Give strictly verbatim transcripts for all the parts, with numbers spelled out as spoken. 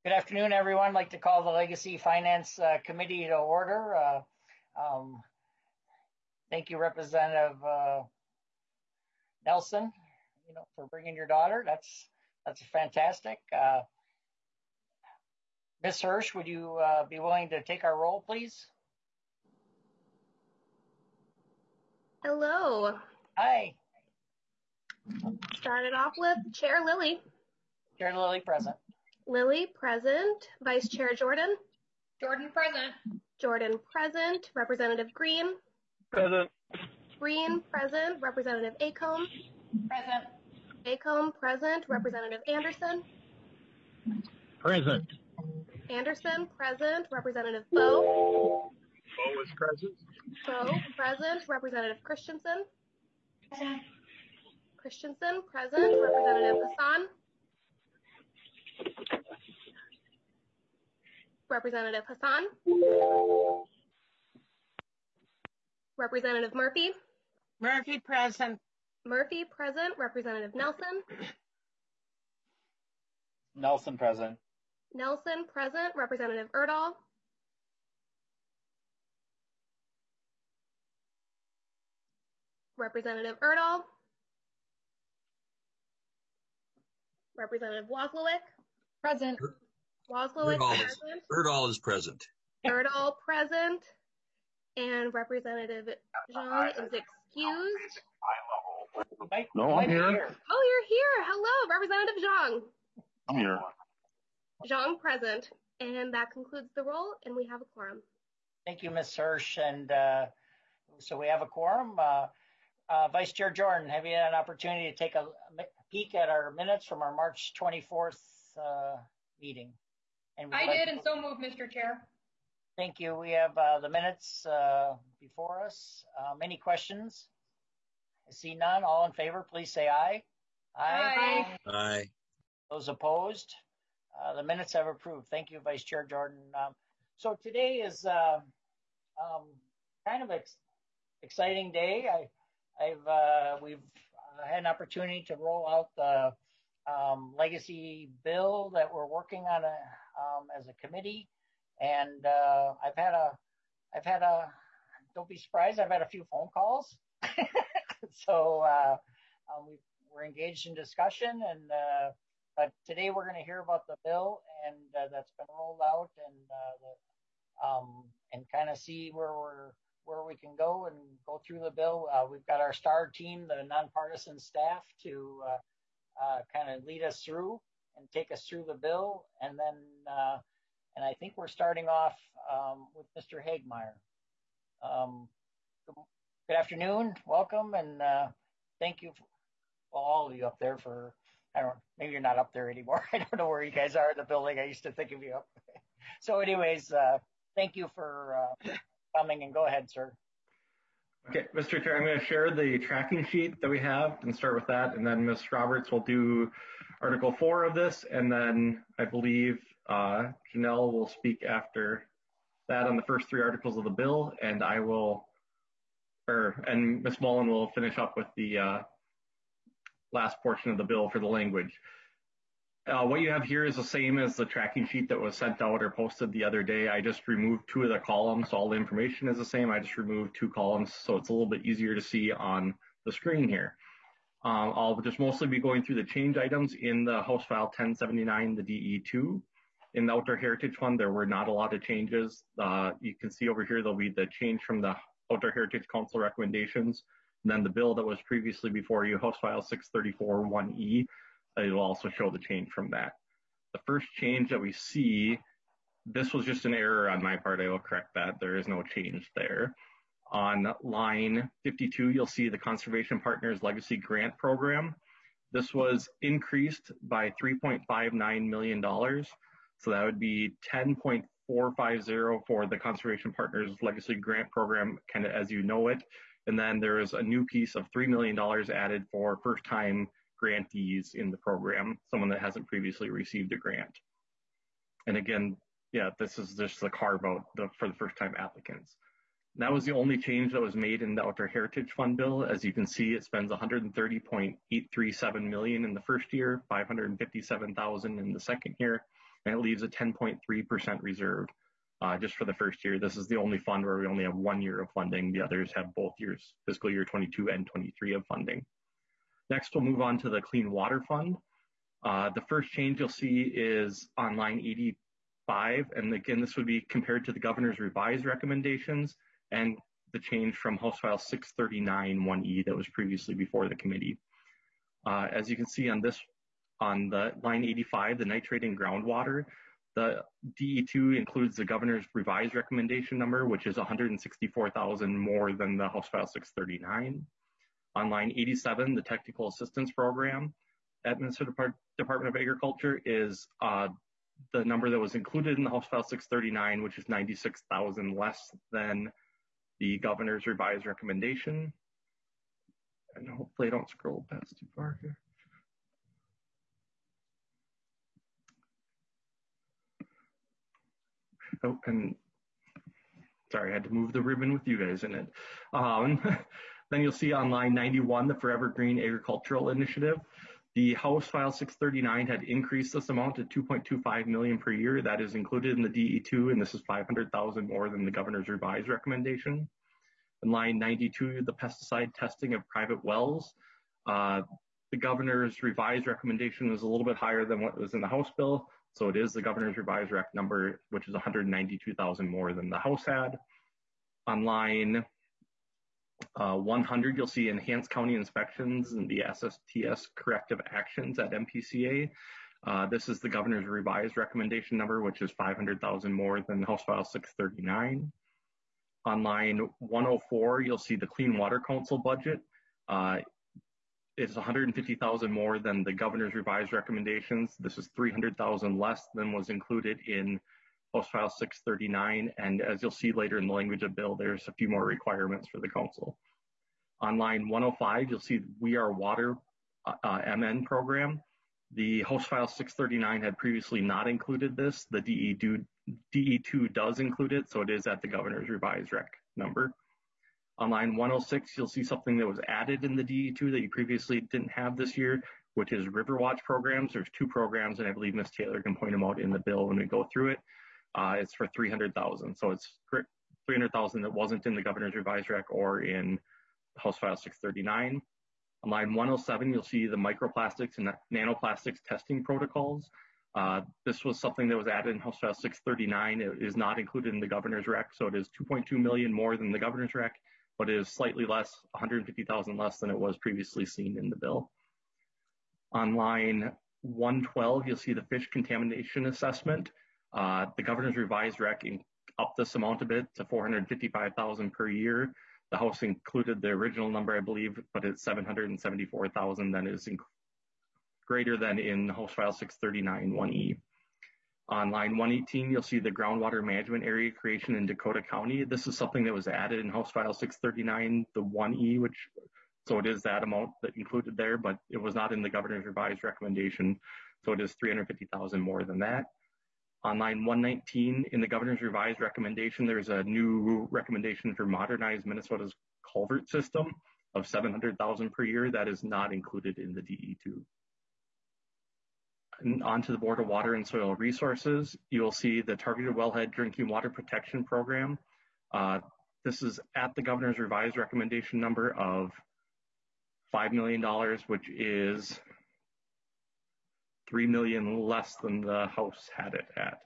Good afternoon, everyone. I'd like to call the Legacy Finance uh, Committee to order. Uh, um, thank you, Representative uh, Nelson, you know, for bringing your daughter. That's that's fantastic. Uh, Miz Hirsch, would you uh, be willing to take our roll, please? Hello. Hi. Started off with Chair Lilly. Chair Lilly, present. Lilly, present. Vice Chair Jordan. Jordan, present. Jordan, present. Representative Green. Present. Green, present. Representative Acomb. Present. Acomb, present. Representative Anderson. Present. Anderson, present. Representative Bowe. Bowe is present. Bowe, present. Representative Christensen. Present. Christensen, present. Representative Hassan. Representative Hassan. Representative Murphy. Murphy, present. Murphy, present. Representative Nelson. Nelson, present. Nelson, present. Representative Erdahl. Representative Erdahl. Representative Wozlowick. Present. Wozlowick, Erdahl present. is, Erdahl is present. Erdahl, present. And Representative Zhang is excused. No, I'm here. here. Oh, you're here. Hello, Representative Zhang. I'm here. Zhang, present. And that concludes the roll, and we have a quorum. Thank you, Miz Hirsch. And uh, so we have a quorum. Uh, uh, Vice Chair Jordan, have you had an opportunity to take a peek at our minutes from our March twenty-fourth uh, meeting? And I like did, to... and so moved, Mister Chair. Thank you. We have uh, the minutes uh, before us. Um, any questions? I see none. All in favor, please say aye. Aye. Aye. Those opposed? Uh, the minutes have approved. Thank you, Vice Chair Jordan. Um, so today is uh, um, kind of an ex exciting day. I, I've uh, we've uh, had an opportunity to roll out the um, legacy bill that we're working on a, um, as a committee, and uh, I've had a I've had a don't be surprised. I've had a few phone calls. so uh, um, we, we're engaged in discussion, and uh, but today we're going to hear about the bill and uh, that's been rolled out, and uh, the, um, and kind of see where we're where we can go and go through the bill. Uh, we've got our STAR team, the nonpartisan staff, to uh, uh, kind of lead us through and take us through the bill, and then uh, and I think we're starting off um, with Mister Hagmeyer. Um, good afternoon, welcome, and uh, thank you, for, well, all of you up there for. I don't. Maybe you're not up there anymore. I don't know where you guys are in the building. I used to think of you up. So, anyways, uh, thank you for uh, coming, and go ahead, sir. Okay, Mister Chair, I'm going to share the tracking sheet that we have and start with that, and then Miz Roberts will do Article Four of this, and then I believe uh, Janelle will speak after that on the first three articles of the bill, and I will, or and Miz Mullen will finish up with the uh, last portion of the bill for the language. Uh, what you have here is the same as the tracking sheet that was sent out or posted the other day. I just removed two of the columns, so all the information is the same. I just removed two columns, so it's a little bit easier to see on the screen here. Um, I'll just mostly be going through the change items in the House File ten seventy-nine, the D E two. In the Outdoor Heritage Fund, there were not a lot of changes. Uh, you can see over here, there'll be the change from the Outdoor Heritage Council recommendations. And then the bill that was previously before you, House File six thirty-four one E, it will also show the change from that. The first change that we see, this was just an error on my part. I will correct that. There is no change there. On line fifty-two, you'll see the Conservation Partners Legacy Grant Program. This was increased by three point five nine million dollars. So that would be ten point four five zero for the Conservation Partners Legacy Grant Program, kind of as you know it. And then there is a new piece of three million dollars added for first-time grantees in the program, someone that hasn't previously received a grant. And again, yeah, this is just the carve-out for the first-time applicants. And that was the only change that was made in the Outdoor Heritage Fund bill. As you can see, it spends one hundred thirty point eight three seven million dollars in the first year, five hundred fifty-seven thousand dollars in the second year, and it leaves a ten point three percent reserve uh, just for the first year. This is the only fund where we only have one year of funding. The others have both years, fiscal year twenty-two and twenty-three of funding. Next, we'll move on to the Clean Water Fund. Uh, the first change you'll see is on line eighty-five, and again, this would be compared to the governor's revised recommendations and the change from House File six thirty-nine one E that was previously before the committee. Uh, as you can see on this, on the line eighty-five, the nitrate in groundwater, the D E two includes the governor's revised recommendation number, which is one hundred sixty-four thousand more than the House File six thirty-nine. On line eighty-seven, the technical assistance program at Minnesota Department of Agriculture is uh, the number that was included in the House File six thirty-nine, which is ninety-six thousand less than the governor's revised recommendation. And hopefully I don't scroll past too far here. Oh, and sorry, I had to move the ribbon with you guys in it. Um, then you'll see on line ninety-one, the Forever Green Agricultural Initiative. The House File six thirty-nine had increased this amount to two point two five million dollars per year. That is included in the D E two, and this is five hundred thousand more than the governor's revised recommendation. In line ninety-two, the pesticide testing of private wells. Uh, the governor's revised recommendation is a little bit higher than what was in the House bill. So it is the governor's revised rec number, which is one hundred ninety-two thousand more than the House had. On line uh, one hundred, you'll see enhanced county inspections and the S S T S corrective actions at M P C A. Uh, this is the governor's revised recommendation number, which is five hundred thousand more than House File six thirty-nine. On line one oh four, you'll see the Clean Water Council budget. Uh, it's one hundred fifty thousand more than the governor's revised recommendations. This is three hundred thousand less than was included in House File six thirty-nine. And as you'll see later in the language of bill, there's a few more requirements for the council. On line one oh five, you'll see We Are Water uh, M N program. The House File six thirty-nine had previously not included this. The D E two does include it, so it is at the governor's revised rec number. On line one oh six, you'll see something that was added in the D E two that you previously didn't have this year, which is Riverwatch programs. There's two programs, and I believe Miz Taylor can point them out in the bill when we go through it. Uh, it's for three hundred thousand dollars, so it's three hundred thousand dollars that wasn't in the governor's revised rec or in House File six thirty-nine. On line one oh seven, you'll see the microplastics and nanoplastics testing protocols. Uh, this was something that was added in House File six thirty-nine. It is not included in the governor's rec, so it is two point two million dollars more than the governor's rec, but it is slightly less, one hundred fifty thousand dollars less than it was previously seen in the bill. On line one twelve, you'll see the fish contamination assessment. Uh, the governor's revised rec upped this amount a bit to four hundred fifty-five thousand dollars per year. The House included the original number, I believe, but it's seven hundred seventy-four thousand dollars. That is greater than in House File six thirty-nine one E. On line one eighteen, you'll see the groundwater management area creation in Dakota County. This is something that was added in House File six thirty-nine, the one E, which, so it is that amount that included there, but it was not in the governor's revised recommendation, so it is three hundred fifty thousand dollars more than that. On line one nineteen, in the governor's revised recommendation, there's a new recommendation for modernize Minnesota's culvert system of seven hundred thousand dollars per year. That is not included in the D E two. And on to the Board of Water and Soil Resources, you will see the Targeted Wellhead Drinking Water Protection Program. Uh, this is at the governor's revised recommendation number of five million dollars, which is three million dollars less than the House had it at.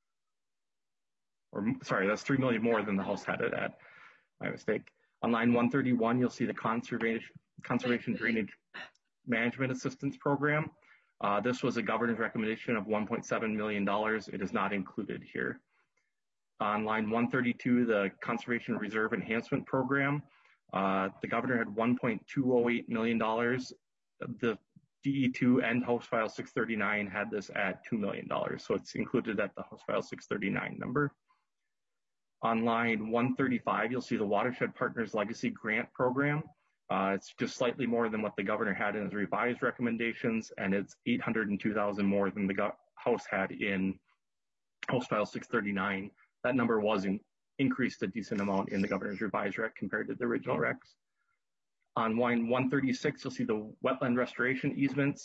Or sorry, that's three million dollars more than the House had it at. My mistake. On line one thirty-one, you'll see the Conservation, Conservation Drainage Management Assistance Program. Uh, this was a governor's recommendation of one point seven million dollars. It is not included here. On line one thirty-two, the Conservation Reserve Enhancement Program. Uh, the governor had one point two oh eight million dollars. The D E two and House File six thirty-nine had this at two million dollars, so it's included at the House File six thirty-nine number. On line one thirty-five, you'll see the Watershed Partners Legacy Grant Program. Uh, it's just slightly more than what the governor had in his revised recommendations, and it's eight hundred two thousand dollars more than the House had in House File six thirty-nine. That number was in, increased a decent amount in the governor's revised rec compared to the original recs. On line one thirty-six, you'll see the wetland restoration easements.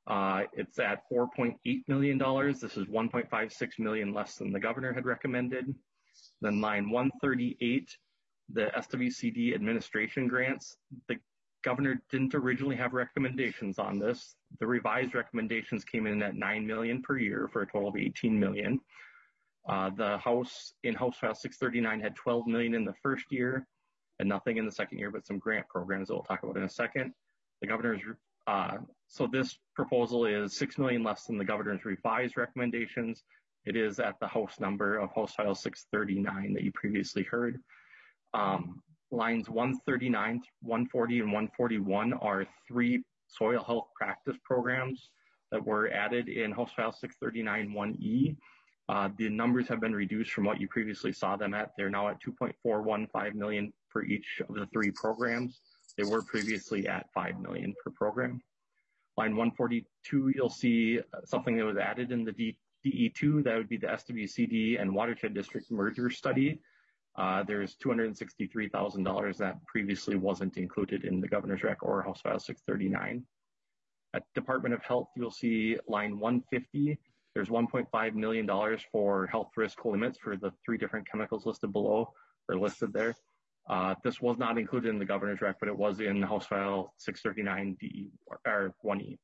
Uh, it's at four point eight million dollars. This is one point five six million dollars less than the governor had recommended. Then line one thirty-eight, the S W C D administration grants. The governor didn't originally have recommendations on this. The revised recommendations came in at nine million dollars per year for a total of eighteen million dollars. Uh, the House, in House File six thirty-nine, had twelve million dollars in the first year and nothing in the second year, but some grant programs that we'll talk about in a second. The governor's, uh, so this proposal is six million dollars less than the governor's revised recommendations. It is at the House number of House File six thirty-nine that you previously heard. Um, lines one thirty-nine, one forty, and one forty-one are three soil health practice programs that were added in House File six thirty-nine one E. Uh, the numbers have been reduced from what you previously saw them at. They're now at two point four one five million dollars for each of the three programs. They were previously at five million dollars per program. Line one forty-two, you'll see something that was added in the D E two. That would be the S W C D and Watershed District merger study. Uh, there's two hundred sixty-three thousand dollars that previously wasn't included in the governor's rec or House File six thirty-nine. At Department of Health, you'll see line one fifty. There's one point five million dollars for health risk limits for the three different chemicals listed below, or listed there. Uh, this was not included in the governor's rec, but it was in House File six thirty-nine D E or one E.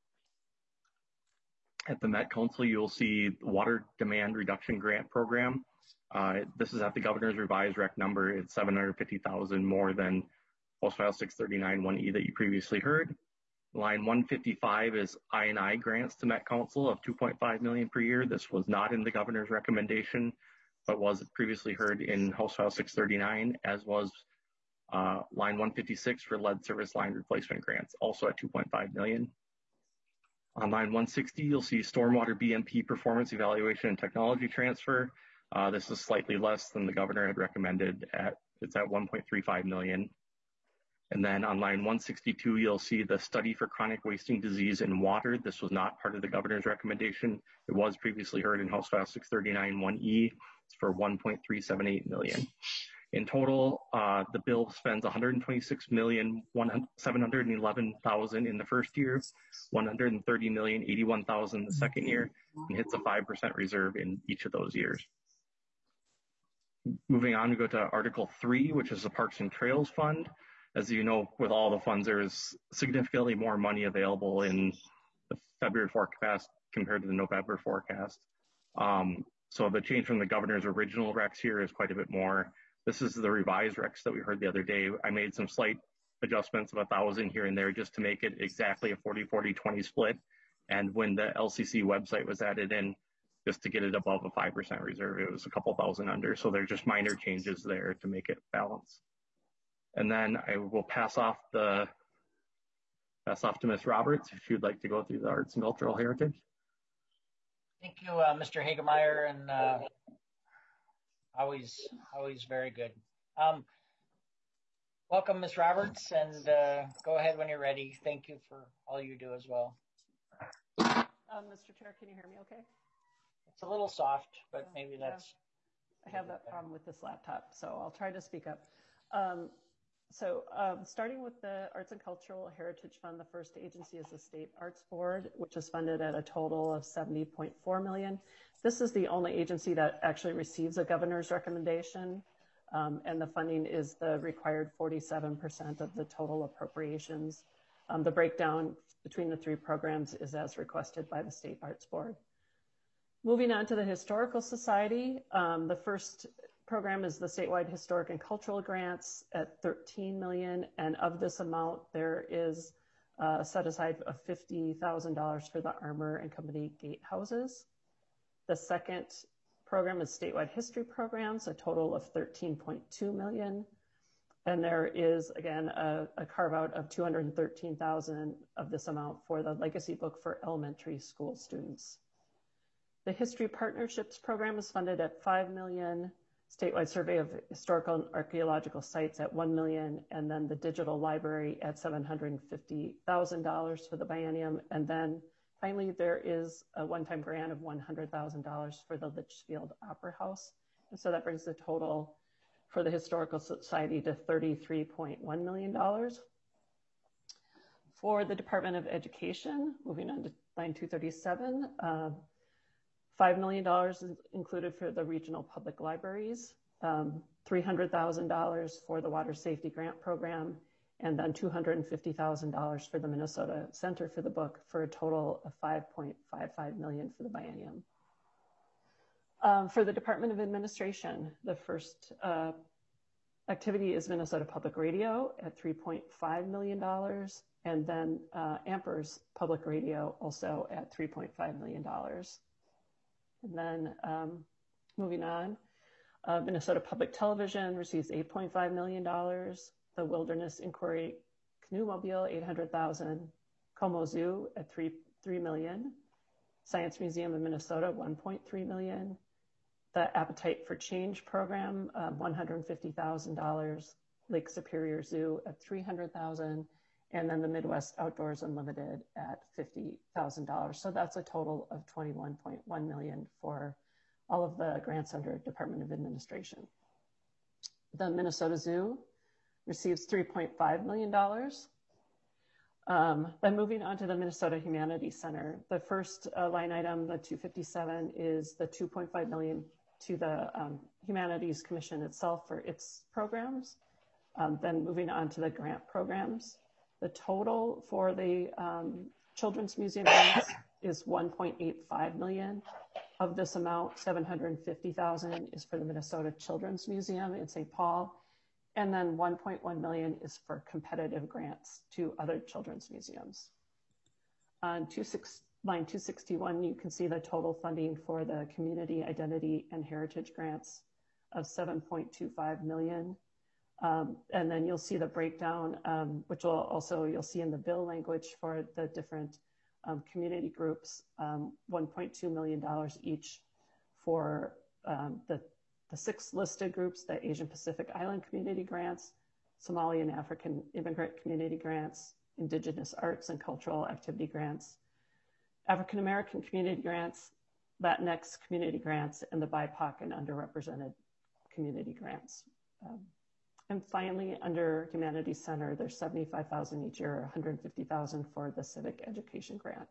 At the Met Council, you'll see Water Demand Reduction Grant Program. Uh, this is at the governor's revised rec number. It's seven hundred fifty thousand more than House File six thirty-nine one E that you previously heard. Line one fifty-five is I and I grants to Met Council of two point five million dollars per year. This was not in the governor's recommendation, but was previously heard in House File six thirty-nine, as was uh, line one fifty-six for lead service line replacement grants, also at two point five million dollars. On line one sixty, you'll see Stormwater B M P Performance Evaluation and Technology Transfer. Uh, this is slightly less than the governor had recommended. At, it's at one point three five million dollars. And then on line one sixty-two, you'll see the Study for Chronic Wasting Disease in Water. This was not part of the governor's recommendation. It was previously heard in House File six thirty-nine one E. It's for one point three seven eight million dollars. In total, uh, the bill spends one hundred twenty-six million seven hundred eleven thousand in the first year, one hundred thirty million eighty-one thousand in the second year, and hits a five percent reserve in each of those years. Moving on, we go to Article three, which is the Parks and Trails Fund. As you know, with all the funds, there's significantly more money available in the February forecast compared to the November forecast. Um, so the change from the governor's original recs here is quite a bit more. This is the revised recs that we heard the other day. I made some slight adjustments of a thousand here and there just to make it exactly a forty forty twenty split. And when the L C C website was added in, just to get it above a five percent reserve, it was a couple thousand under. So they're just minor changes there to make it balance. And then I will pass off the pass off to Miz Roberts if you'd like to go through the arts and cultural heritage. Thank you, uh, Mister Hagemeyer, and uh, always always very good. Um, welcome, Miz Roberts, and uh, go ahead when you're ready. Thank you for all you do as well. Um, Mister Chair, can you hear me okay? It's a little soft, but maybe that's... I have that problem with this laptop, so I'll try to speak up. Um, so um, starting with the Arts and Cultural Heritage Fund, the first agency is the State Arts Board, which is funded at a total of seventy point four million dollars. This is the only agency that actually receives a governor's recommendation, um, and the funding is the required forty-seven percent of the total appropriations. Um, the breakdown between the three programs is as requested by the State Arts Board. Moving on to the Historical Society, um, the first program is the statewide historic and cultural grants at thirteen million dollars, and of this amount, there is uh, set aside of fifty thousand dollars for the Armour and Company gatehouses. The second program is statewide history programs, a total of thirteen point two million dollars, and there is, again, a, a carve out of two hundred thirteen thousand dollars of this amount for the legacy book for elementary school students. The History Partnerships Program is funded at five million dollars, statewide survey of historical and archaeological sites at one million dollars, and then the digital library at seven hundred fifty thousand dollars for the biennium. And then finally, there is a one-time grant of one hundred thousand dollars for the Litchfield Opera House. And so that brings the total for the Historical Society to thirty-three point one million dollars. For the Department of Education, moving on to line two thirty-seven, uh, five million dollars is included for the regional public libraries, um, three hundred thousand dollars for the Water Safety Grant Program, and then two hundred fifty thousand dollars for the Minnesota Center for the Book, for a total of five point five five million dollars for the biennium. Um, for the Department of Administration, the first uh, activity is Minnesota Public Radio at three point five million dollars, and then uh, Ampers Public Radio also at three point five million dollars. And then um, moving on, uh, Minnesota Public Television receives eight point five million dollars. The Wilderness Inquiry Canoe Mobile, eight hundred thousand dollars. Como Zoo at three, three million dollars. Science Museum of Minnesota, one point three million dollars. The Appetite for Change program, uh, one hundred fifty thousand dollars. Lake Superior Zoo at three hundred thousand dollars. And then the Midwest Outdoors Unlimited at fifty thousand dollars. So that's a total of twenty-one point one million dollars for all of the grants under Department of Administration. The Minnesota Zoo receives three point five million dollars. Um, then moving on to the Minnesota Humanities Center, the first uh, line item, the two fifty-seven, is the two point five million dollars to the um, Humanities Commission itself for its programs. Um, then moving on to the grant programs, the total for the um, Children's Museum grants is one point eight five million dollars. Of this amount, seven hundred fifty thousand dollars is for the Minnesota Children's Museum in Saint Paul, and then one point one million dollars is for competitive grants to other children's museums. On line two sixty-one, you can see the total funding for the Community Identity and Heritage grants of seven point two five million dollars. Um, and then you'll see the breakdown, um, which will also, you'll see in the bill language for the different um, community groups, um, one point two million dollars each for um, the, the six listed groups, the Asian Pacific Island Community Grants, Somali and African Immigrant Community Grants, Indigenous Arts and Cultural Activity Grants, African American Community Grants, Latinx Community Grants, and the B I P O C and Underrepresented Community Grants. Um, And finally, under Humanities Center, there's seventy-five thousand dollars each year, one hundred fifty thousand dollars for the Civic Education Grant.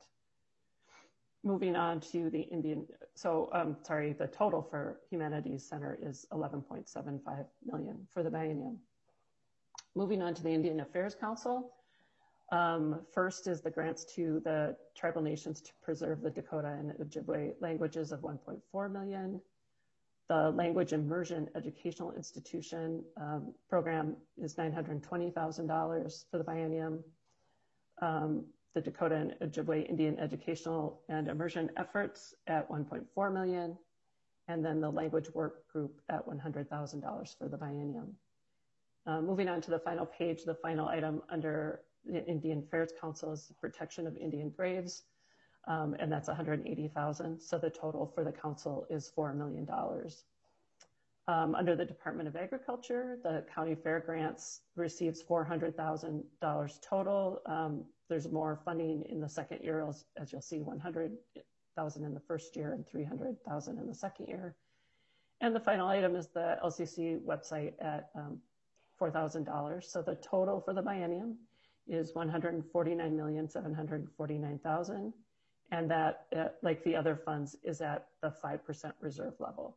Moving on to the Indian, so um, sorry, the total for Humanities Center is eleven point seven five million dollars for the biennium. Moving on to the Indian Affairs Council. Um, first is the grants to the tribal nations to preserve the Dakota and Ojibwe languages of one point four million dollars. The Language Immersion Educational Institution um, program is nine hundred twenty thousand dollars for the biennium. Um, the Dakota and Ojibwe Indian Educational and Immersion Efforts at one point four million dollars. And then the Language Work Group at one hundred thousand dollars for the biennium. Uh, moving on to the final page, the final item under the Indian Affairs Council is the protection of Indian graves. Um, and that's one hundred eighty thousand dollars. So the total for the council is four million dollars. Um, under the Department of Agriculture, the county fair grants receives four hundred thousand dollars total. Um, there's more funding in the second year, as, as you'll see, one hundred thousand dollars in the first year and three hundred thousand dollars in the second year. And the final item is the L C C website at um, four thousand dollars. So the total for the biennium is one hundred forty-nine million seven hundred forty-nine thousand dollars. And that, uh, like the other funds, is at the five percent reserve level.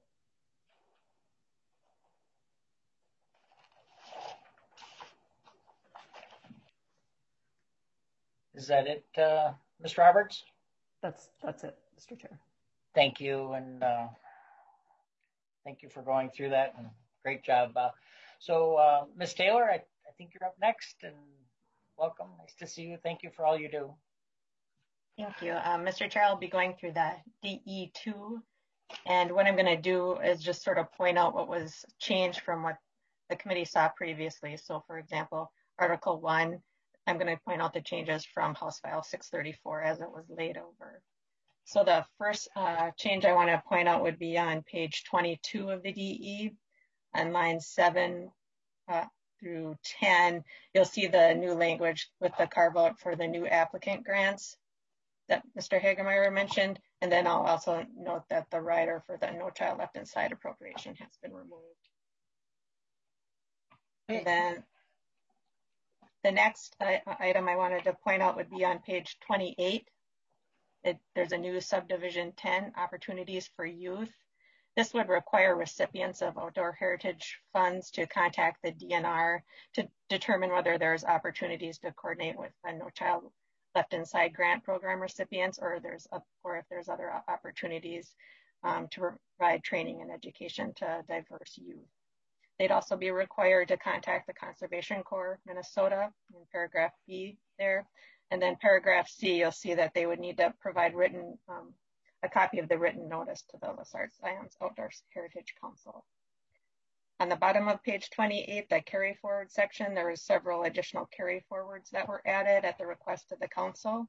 Is that it, uh, Miz Roberts? That's, that's it, Mister Chair. Thank you, and uh, thank you for going through that, and great job. Uh, so, uh, Miz Taylor, I, I think you're up next, and welcome. Nice to see you. Thank you for all you do. Thank you. Um, Mister Chair, I'll be going through the D E two, and what I'm going to do is just sort of point out what was changed from what the committee saw previously. So, for example, Article one, I'm going to point out the changes from House File six thirty-four as it was laid over. So the first uh, change I want to point out would be on page twenty-two of the D E, on lines seven uh, through ten. You'll see the new language with the carve out for the new applicant grants that Mister Hagemeyer mentioned. And then I'll also note that the rider for the No Child Left Inside appropriation has been removed. And then the next uh, item I wanted to point out would be on page twenty-eight. It, there's a new subdivision ten, opportunities for youth. This would require recipients of outdoor heritage funds to contact the D N R to determine whether there's opportunities to coordinate with a No Child Left Inside grant program recipients, or there's a, or if there's other opportunities um, to provide training and education to diverse youth. They'd also be required to contact the Conservation Corps Minnesota in paragraph B there. And then paragraph C, you'll see that they would need to provide written, um, a copy of the written notice to the Les Arcs Zions Outdoor Heritage Council. On the bottom of page twenty-eight, the carry forward section, there was several additional carry forwards that were added at the request of the council.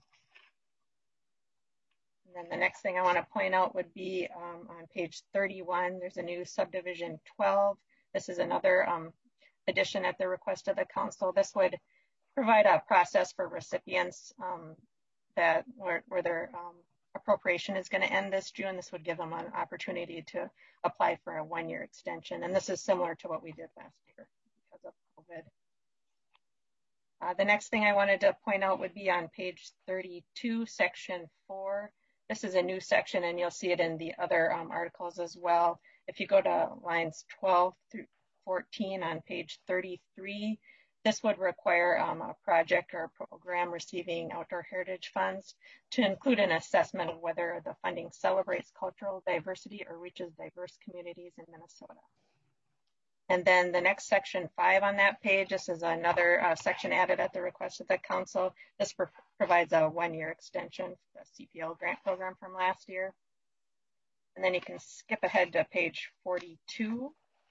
And then the next thing I want to point out would be um, on page thirty-one, there's a new subdivision twelve. This is another um, addition at the request of the council. This would provide a process for recipients um, that where, where their um, appropriation is going to end this June. This would give them an opportunity to apply for a one-year extension. And this is similar to what we did last year because of COVID. Uh, the next thing I wanted to point out would be on page thirty-two, section four. This is a new section, and you'll see it in the other um, articles as well. If you go to lines twelve through fourteen on page thirty-three, this would require um, a project or a program receiving outdoor heritage funds to include an assessment of whether the funding celebrates cultural diversity or reaches diverse communities in Minnesota. And then the next section five on that page, this is another uh, section added at the request of the council. This pro provides a one-year extension for the C P L grant program from last year. And then you can skip ahead to page forty-two.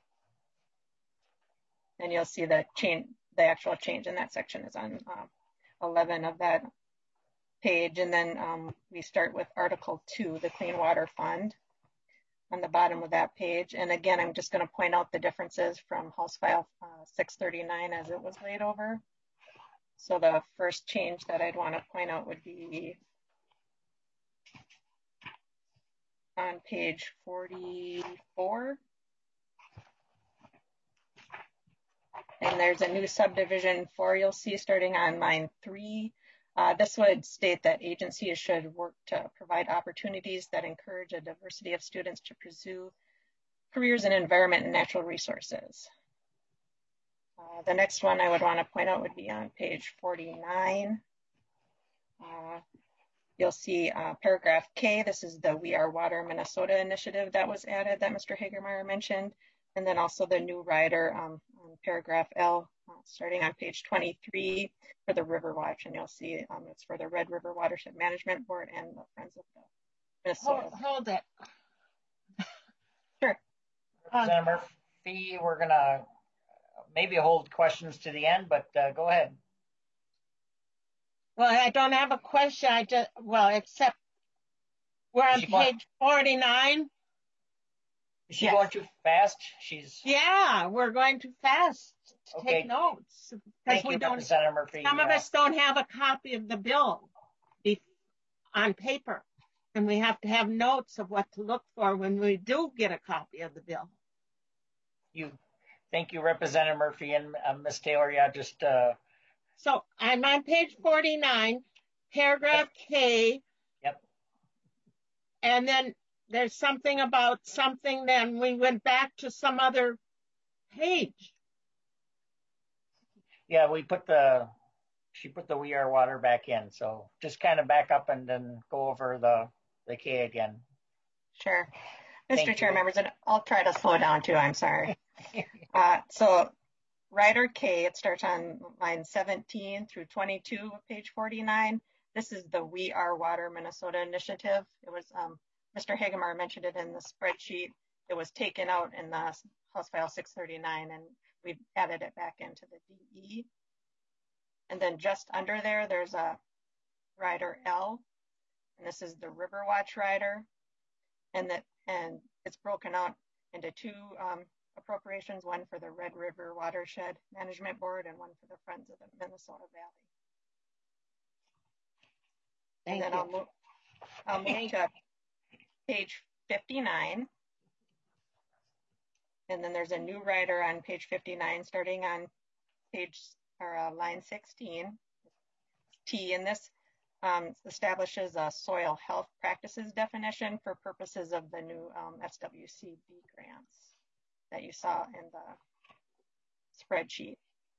And you'll see the change, the actual change in that section is on uh, eleven of that page. And then um, we start with Article two, the Clean Water Fund, on the bottom of that page. And again, I'm just going to point out the differences from House File uh, six thirty-nine as it was laid over. So the first change that I'd want to point out would be on page forty-four. And there's a new subdivision four you'll see starting on line three. Uh, this would state that agencies should work to provide opportunities that encourage a diversity of students to pursue careers in environment and natural resources. Uh, the next one I would want to point out would be on page forty-nine. Uh, you'll see uh, paragraph K. This is the We Are Water Minnesota initiative that was added that Mister Hagermeyer mentioned. And then also the new rider um, on paragraph L, uh, starting on page twenty-three for the River Watch. And you'll see um, it's for the Red River Watershed Management Board and the Friends of the Minnesota. Hold, hold it. Sure. Representative Murphy, we're going to maybe hold questions to the end, but uh, go ahead. Well, I don't have a question. I just, well, except we're on She page want- forty-nine. Is she Yes. going too fast? She's Yeah, we're going too fast to Okay. take notes because Thank we you, don't. Representative Murphy. Some of Uh, us don't have a copy of the bill be- on paper, and we have to have notes of what to look for when we do get a copy of the bill. you, thank you, Representative Murphy and uh, Miz Taylor. Yeah, just uh, So I'm on page forty-nine, paragraph K. Yep. And then there's something about something, then we went back to some other page. yeah, we put the she put the We Are Water back in. So just kind of back up and then go over the the K again. Sure. Thank Mister Chair, you. members, and I'll try to slow down too, I'm sorry. uh, so Rider K, it starts on line seventeen through twenty-two of page forty-nine. This is the We Are Water Minnesota initiative. It was, um, Mister Hagemeyer mentioned it in the spreadsheet. It was taken out in the House File six thirty-nine and we added it back into the D E. And then just under there, there's a rider L, and this is the River Watch rider. And that, and it's broken out into two um, appropriations, one for the Red River Watershed Management Board and one for the Friends of the Minnesota Valley. Thank and then you. I'll move, I'll move Thank to page fifty-nine. And then there's a new rider on page fifty-nine, starting on page or uh, line sixteen, T in this, um, establishes a soil health practices definition for purposes of the new um, S W C B grants that you saw in the spreadsheet.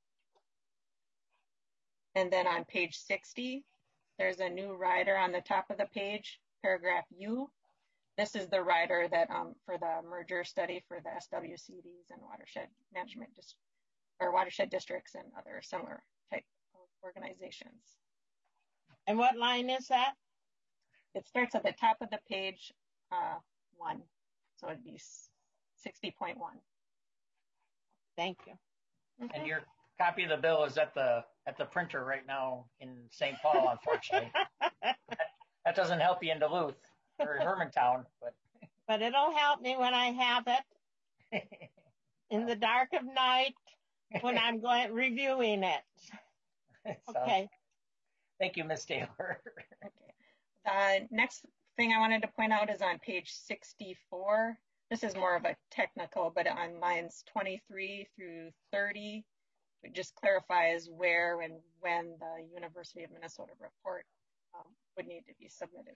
And then on page sixty, there's a new rider on the top of the page, paragraph U. This is the rider that um, for the merger study for the S W C Ds and watershed management dis or watershed districts and other similar type of organizations. And what line is that? It starts at the top of the page, uh, one. So it'd be sixty point one. Thank you. Okay. And your copy of the bill is at the at the printer right now in Saint Paul, unfortunately. that, that doesn't help you in Duluth or Hermantown, but but it'll help me when I have it in the dark of night when I'm going reviewing it. so, Okay. Thank you, Miz Taylor. Okay. Uh, next thing I wanted to point out is on page sixty-four. This is more of a technical, but on lines twenty-three through thirty, it just clarifies where and when the University of Minnesota report um, would need to be submitted.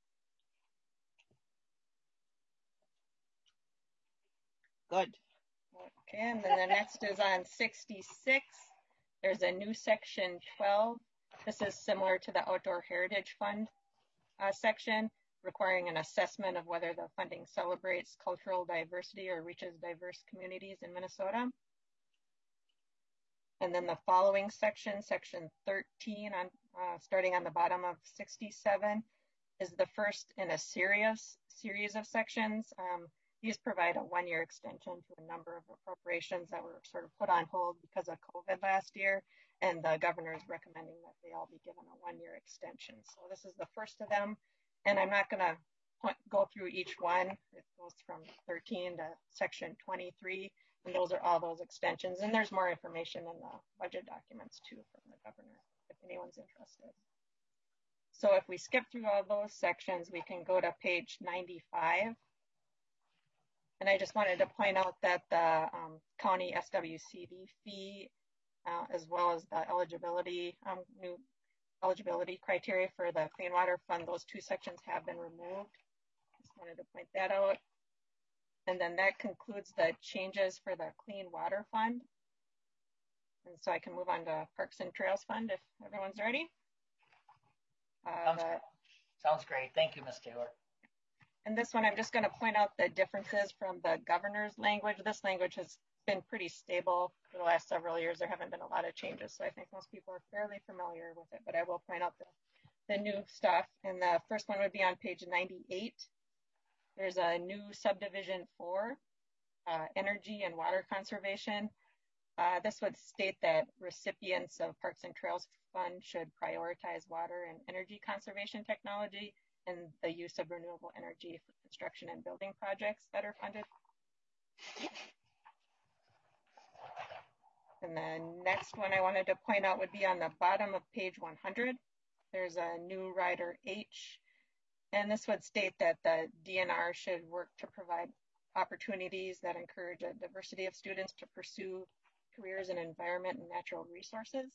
Good. Okay, and then the next is on sixty-six. There's a new section twelve. This is similar to the Outdoor Heritage Fund uh, section, requiring an assessment of whether the funding celebrates cultural diversity or reaches diverse communities in Minnesota. And then the following section, section thirteen, on uh, starting on the bottom of sixty-seven, is the first in a series, series of sections. Um, these provide a one-year extension to a number of appropriations that were sort of put on hold because of COVID last year, and the governor is recommending that they all be given a one-year extension. So this is the first of them, and I'm not going to go through each one. It goes from thirteen to section twenty-three, and those are all those extensions. And there's more information in the budget documents too from the governor, if anyone's interested. So if we skip through all those sections, we can go to page ninety-five. And I just wanted to point out that the um, county S W C D fee, uh, as well as the eligibility, um, new eligibility criteria for the Clean Water Fund, those two sections have been removed. Just wanted to point that out. And then that concludes the changes for the Clean Water Fund. And so I can move on to Parks and Trails Fund if everyone's ready. Uh, sounds, the, sounds great. Thank you, Miz Taylor. And this one, I'm just going to point out the differences from the governor's language. This language has been pretty stable for the last several years. There haven't been a lot of changes, so I think most people are fairly familiar with it, but I will point out the, the new stuff. And the first one would be on page ninety-eight. There's a new subdivision four, uh, energy and water conservation. Uh, this would state that recipients of Parks and Trails Fund should prioritize water and energy conservation technology and the use of renewable energy for construction and building projects that are funded. And the next one I wanted to point out would be on the bottom of page one hundred. There's a new rider H, and this would state that the D N R should work to provide opportunities that encourage a diversity of students to pursue careers in environment and natural resources.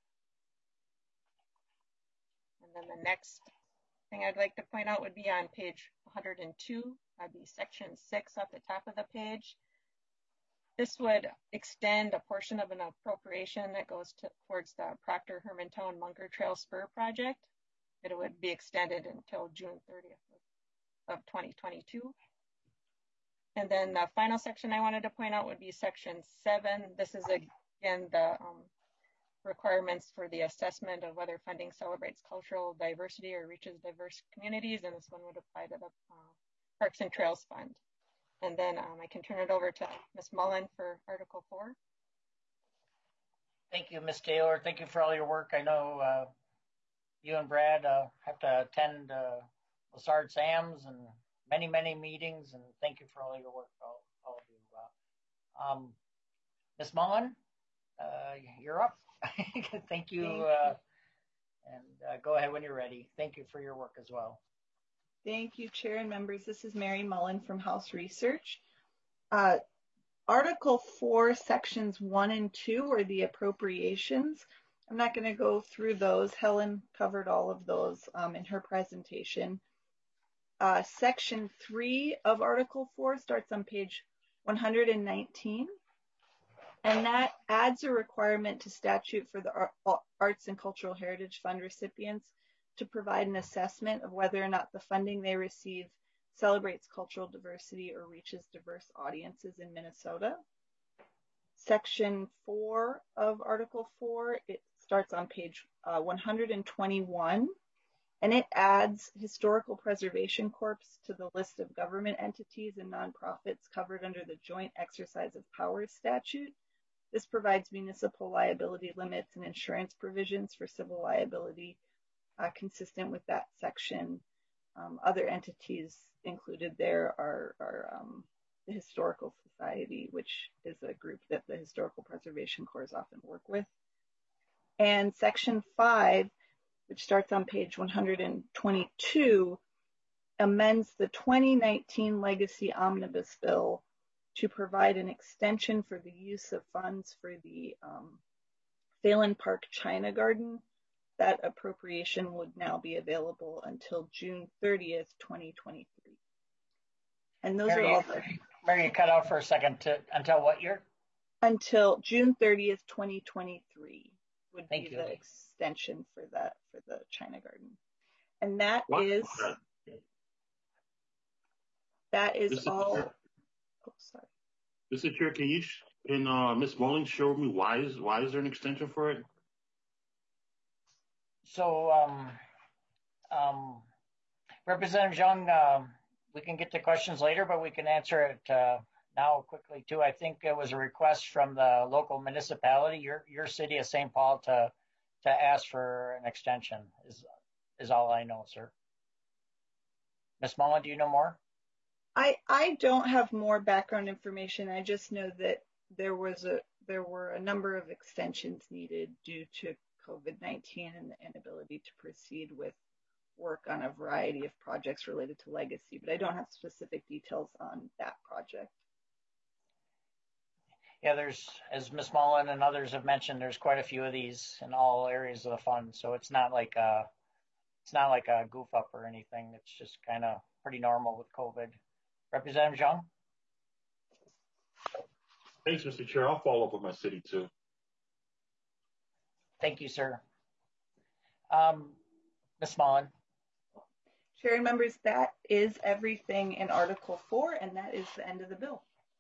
And then the next thing I'd like to point out would be on page one hundred two. That'd be section six at the top of the page. This would extend a portion of an appropriation that goes to, towards the Proctor Hermantown Munger Trail Spur project. It would be extended until June thirtieth of twenty twenty-two. And then the final section I wanted to point out would be section seven. This is again the um, requirements for the assessment of whether funding celebrates cultural diversity or reaches diverse communities, and this one would apply to the uh, Parks and Trails Fund. And then um, I can turn it over to Miz Mullen for Article four. Thank you, Miz Taylor. Thank you for all your work. I know uh, you and Brad uh, have to attend uh, Lassard Sam's and many, many meetings, and thank you for all your work, all, all of you. Uh, um, Miz Mullen, uh, you're up. Thank you, uh, and uh, go ahead when you're ready. Thank you for your work as well. Thank you, Chair and members. This is Mary Mullen from House Research. Uh, Article four, sections one and two are the appropriations. I'm not going to go through those. Helen covered all of those um, in her presentation. Uh, section three of Article four starts on page one hundred nineteen, and that adds a requirement to statute for the Arts and Cultural Heritage Fund recipients to provide an assessment of whether or not the funding they receive celebrates cultural diversity or reaches diverse audiences in Minnesota. Section four of Article four, it starts on page uh, one hundred twenty-one, and it adds Historical Preservation Corps to the list of government entities and nonprofits covered under the Joint Exercise of Powers statute. This provides municipal liability limits and insurance provisions for civil liability uh, consistent with that section. Um, other entities included there are, are um, the Historical Society, which is a group that the Historical Preservation Corps often work with. And section five, which starts on page one hundred twenty-two, amends the twenty nineteen Legacy Omnibus Bill to provide an extension for the use of funds for the um, Phalen Park China Garden. That appropriation would now be available until June thirtieth, twenty twenty-three. And those Mary, are all the... Mary, you cut out for a second. To, until what year? Until June thirtieth, twenty twenty-three would Thank be you. the extension for that, for the China Garden. And that What? is... That is Mister all... Chair. Oh, sorry. Mister Chair, can you, sh- can uh, Miz Mullins show me why is, why is there an extension for it? So, um, um, Representative Young, uh, we can get to questions later, but we can answer it uh, now quickly too. I think it was a request from the local municipality, your your city of Saint Paul, to to ask for an extension. Is is all I know, sir. Miz Mullen, do you know more? I, I don't have more background information. I just know that there was a there were a number of extensions needed due to COVID nineteen and the inability to proceed with work on a variety of projects related to legacy, but I don't have specific details on that project. Yeah, there's, as Miz Mullen and others have mentioned, there's quite a few of these in all areas of the fund. So it's not like a, it's not like a goof up or anything. It's just kind of pretty normal with COVID. Representative Young? Thanks, Mister Chair. I'll follow up with my city too. Thank you, sir. Um, Miz Mullen? Chair and members, that is everything in Article four, and that is the end of the bill.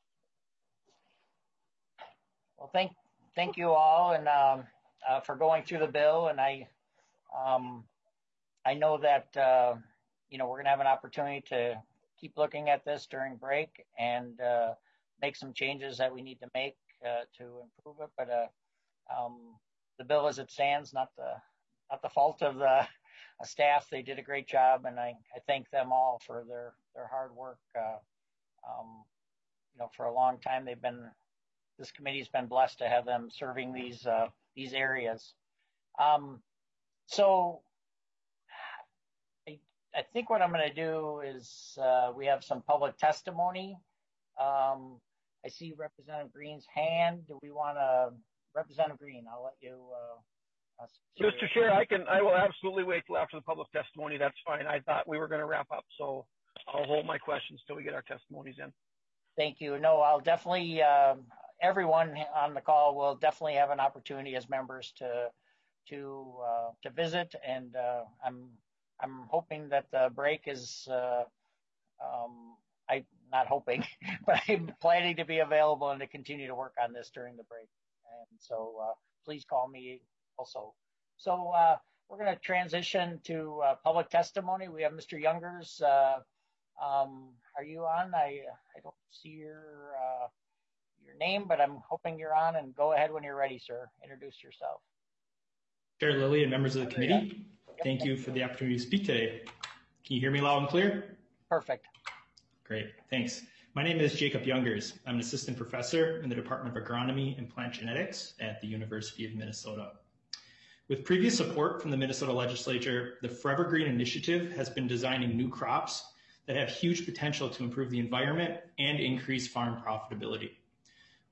Well, thank thank you all, and um, uh, for going through the bill. And I um, I know that uh, you know we're going to have an opportunity to keep looking at this during break and uh, make some changes that we need to make uh, to improve it. But uh, um, the bill as it stands, not the not the fault of the uh, staff. They did a great job, and I, I thank them all for their their hard work. Uh, um, you know, for a long time they've been. This committee's been blessed to have them serving these uh, these areas. Um, so I, I think what I'm going to do is uh, we have some public testimony. Um, I see Representative Green's hand. Do we want to, Representative Green? I'll let you. Uh, Mister Chair, I can. I will absolutely wait till after the public testimony. That's fine. I thought we were going to wrap up, so I'll hold my questions till we get our testimonies in. Thank you. No, I'll definitely. Uh, everyone on the call will definitely have an opportunity as members to to uh, to visit, and uh, I'm I'm hoping that the break is. Uh, um, I'm not hoping, but I'm planning to be available and to continue to work on this during the break. And so uh, please call me also. So uh, we're going to transition to uh, public testimony. We have Mister Youngers. Uh, um, are you on? I I don't see your uh, your name, but I'm hoping you're on. And go ahead when you're ready, sir. Introduce yourself. Chair Lilly and members of the committee, thank you for the opportunity to speak today. Can you hear me loud and clear? Perfect. Great, thanks. My name is Jacob Youngers. I'm an assistant professor in the Department of Agronomy and Plant Genetics at the University of Minnesota. With previous support from the Minnesota legislature, the Forever Green Initiative has been designing new crops that have huge potential to improve the environment and increase farm profitability.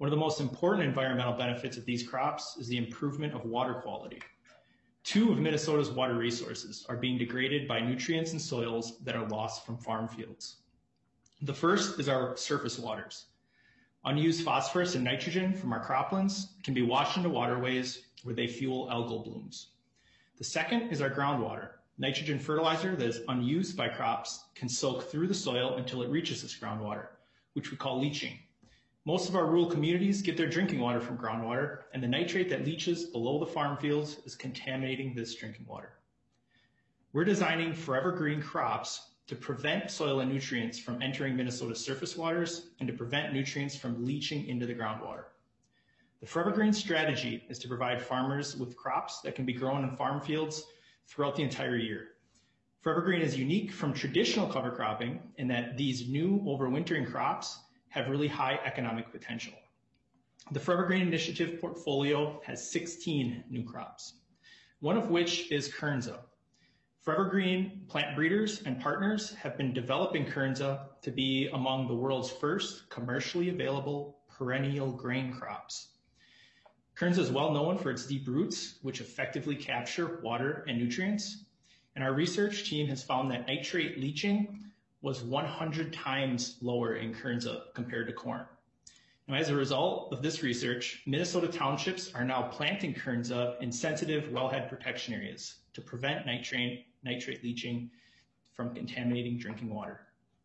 One of the most important environmental benefits of these crops is the improvement of water quality. Two of Minnesota's water resources are being degraded by nutrients in soils that are lost from farm fields. The first is our surface waters. Unused phosphorus and nitrogen from our croplands can be washed into waterways where they fuel algal blooms. The second is our groundwater. Nitrogen fertilizer that is unused by crops can soak through the soil until it reaches this groundwater, which we call leaching. Most of our rural communities get their drinking water from groundwater, and the nitrate that leaches below the farm fields is contaminating this drinking water. We're designing forever green crops to prevent soil and nutrients from entering Minnesota's surface waters and to prevent nutrients from leaching into the groundwater. The Forever Green strategy is to provide farmers with crops that can be grown in farm fields throughout the entire year. Forever Green is unique from traditional cover cropping in that these new overwintering crops have really high economic potential. The Forever Green Initiative portfolio has sixteen new crops, one of which is Kernza. Forever Green plant breeders and partners have been developing Kernza to be among the world's first commercially available perennial grain crops. Kernza is well known for its deep roots, which effectively capture water and nutrients. And our research team has found that nitrate leaching was one hundred times lower in Kernza compared to corn. Now, as a result of this research, Minnesota townships are now planting Kernza in sensitive wellhead protection areas to prevent nitrate, nitrate leaching from contaminating drinking water.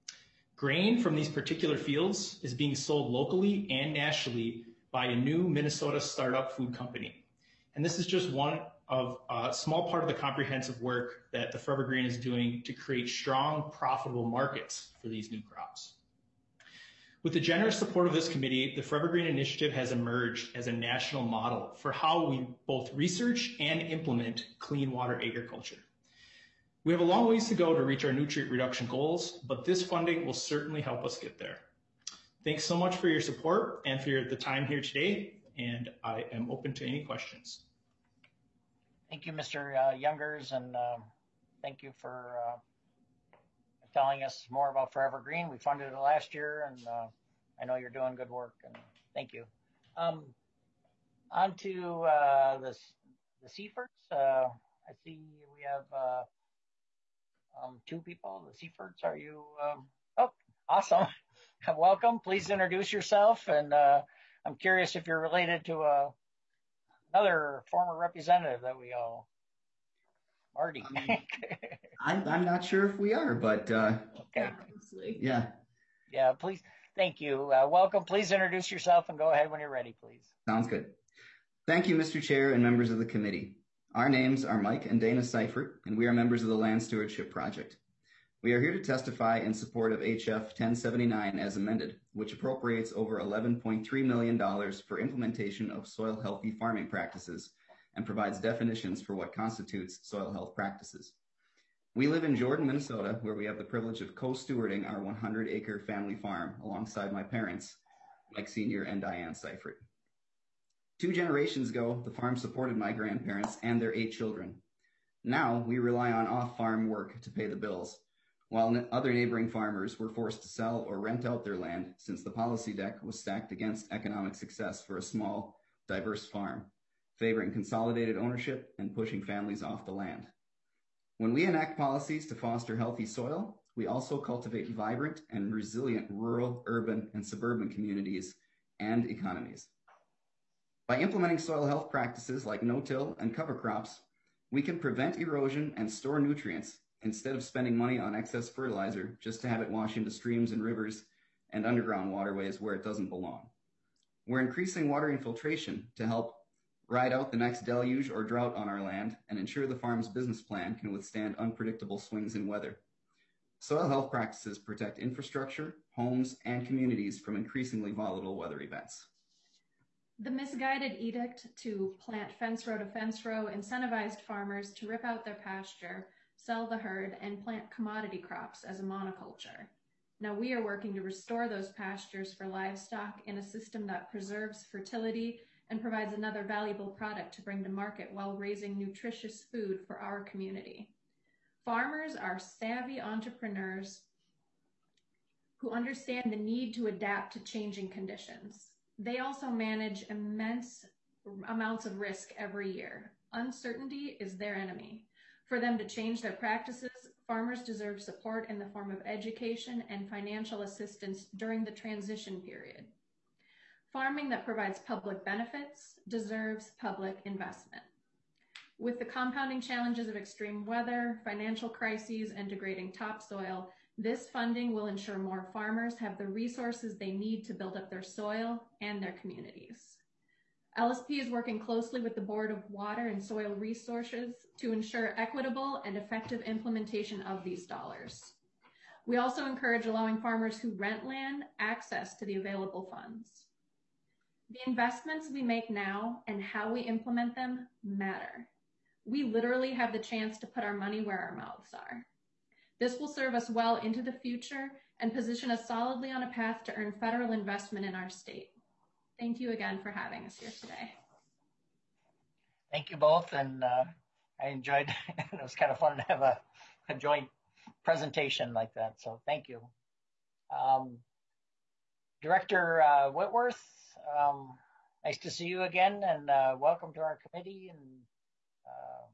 Grain from these particular fields is being sold locally and nationally by a new Minnesota startup food company. And this is just one of a small part of the comprehensive work that the Forever Green is doing to create strong, profitable markets for these new crops. With the generous support of this committee, the Forever Green Initiative has emerged as a national model for how we both research and implement clean water agriculture. We have a long ways to go to reach our nutrient reduction goals, but this funding will certainly help us get there. Thanks so much for your support and for your, the time here today, and I am open to any questions. Thank you, Mister Uh, Youngers, and um, thank you for uh, telling us more about Forever Green. We funded it last year, and uh, I know you're doing good work, and thank you. Um, on to uh, the, the Seiferts. Uh, I see we have uh, um, two people. The Seiferts, are you? Um, oh, awesome. Welcome. Please introduce yourself, and uh, I'm curious if you're related to a another former representative that we all, Marty. Um, I'm, I'm not sure if we are, but uh, okay. Yeah. Yeah, please. Thank you. Uh, welcome. Please introduce yourself and go ahead when you're ready, please. Sounds good. Thank you, Mister Chair and members of the committee. Our names are Mike and Dana Seifert, and we are members of the Land Stewardship Project. We are here to testify in support of H F ten seventy-nine as amended, which appropriates over eleven point three million dollars for implementation of soil healthy farming practices and provides definitions for what constitutes soil health practices. We live in Jordan, Minnesota, where we have the privilege of co-stewarding our one hundred acre family farm alongside my parents, Mike Senior and Diane Seifert. Two generations ago, the farm supported my grandparents and their eight children. Now we rely on off-farm work to pay the bills, while other neighboring farmers were forced to sell or rent out their land since the policy deck was stacked against economic success for a small, diverse farm, favoring consolidated ownership and pushing families off the land. When we enact policies to foster healthy soil, we also cultivate vibrant and resilient rural, urban, and suburban communities and economies. By implementing soil health practices like no-till and cover crops, we can prevent erosion and store nutrients instead of spending money on excess fertilizer just to have it wash into streams and rivers and underground waterways where it doesn't belong. We're increasing water infiltration to help ride out the next deluge or drought on our land and ensure the farm's business plan can withstand unpredictable swings in weather. Soil health practices protect infrastructure, homes, and communities from increasingly volatile weather events. The misguided edict to plant fence row to fence row incentivized farmers to rip out their pasture, sell the herd, and plant commodity crops as a monoculture. Now we are working to restore those pastures for livestock in a system that preserves fertility and provides another valuable product to bring to market while raising nutritious food for our community. Farmers are savvy entrepreneurs who understand the need to adapt to changing conditions. They also manage immense amounts of risk every year. Uncertainty is their enemy. For them to change their practices, farmers deserve support in the form of education and financial assistance during the transition period. Farming that provides public benefits deserves public investment. With the compounding challenges of extreme weather, financial crises, and degrading topsoil, this funding will ensure more farmers have the resources they need to build up their soil and their communities. L S P is working closely with the Board of Water and Soil Resources to ensure equitable and effective implementation of these dollars. We also encourage allowing farmers who rent land access to the available funds. The investments we make now and how we implement them matter. We literally have the chance to put our money where our mouths are. This will serve us well into the future and position us solidly on a path to earn federal investment in our state. Thank you again for having us here today. Thank you both, and uh, I enjoyed it. Was kind of fun to have a, a joint presentation like that, so thank you. Um, Director uh, Whitworth, um, nice to see you again, and uh, welcome to our committee. And uh,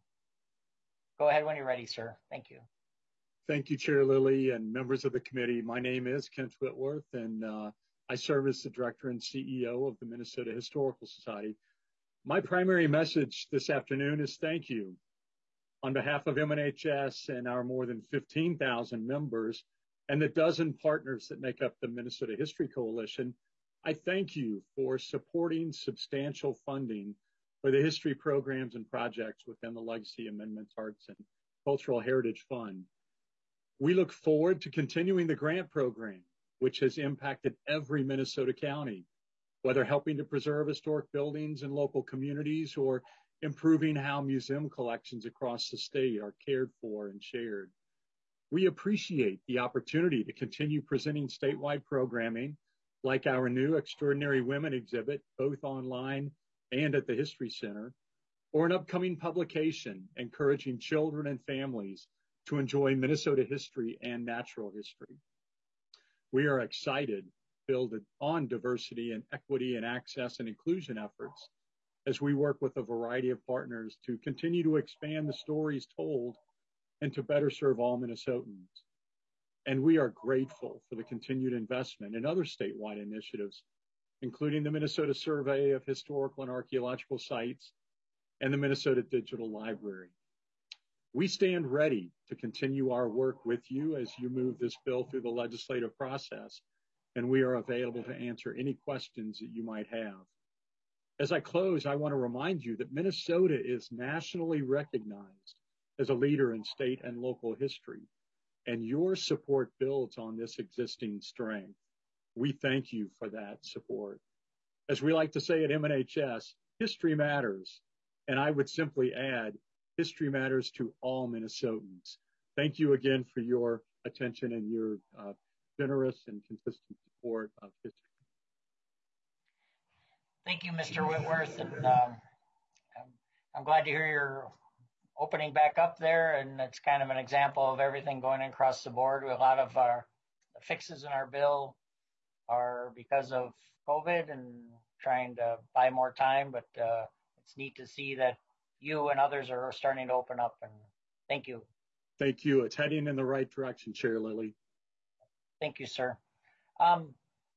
go ahead when you're ready, sir. Thank you. Thank you, Chair Lilly and members of the committee. My name is Kent Whitworth, and uh, I serve as the Director and C E O of the Minnesota Historical Society. My primary message this afternoon is thank you. On behalf of M N H S and our more than fifteen thousand members and the dozen partners that make up the Minnesota History Coalition, I thank you for supporting substantial funding for the history programs and projects within the Legacy Amendments Arts and Cultural Heritage Fund. We look forward to continuing the grant program, which has impacted every Minnesota county, whether helping to preserve historic buildings in local communities or improving how museum collections across the state are cared for and shared. We appreciate the opportunity to continue presenting statewide programming like our new Extraordinary Women exhibit, both online and at the History Center, or an upcoming publication encouraging children and families to enjoy Minnesota history and natural history. We are excited to build on diversity and equity and access and inclusion efforts as we work with a variety of partners to continue to expand the stories told and to better serve all Minnesotans. And we are grateful for the continued investment in other statewide initiatives, including the Minnesota Survey of Historical and Archaeological Sites and the Minnesota Digital Library. We stand ready to continue our work with you as you move this bill through the legislative process, and we are available to answer any questions that you might have. As I close, I want to remind you that Minnesota is nationally recognized as a leader in state and local history, and your support builds on this existing strength. We thank you for that support. As we like to say at M N H S, history matters, and I would simply add, history matters to all Minnesotans. Thank you again for your attention and your uh, generous and consistent support of history. Thank you, Mister Whitworth, and um, I'm, I'm glad to hear you're opening back up there, and it's kind of an example of everything going across the board. A lot of our fixes in our bill are because of COVID and trying to buy more time, but uh, it's neat to see that you and others are starting to open up, and thank you. Thank you. It's heading in the right direction, Chair Lilly. Thank you, sir. Um,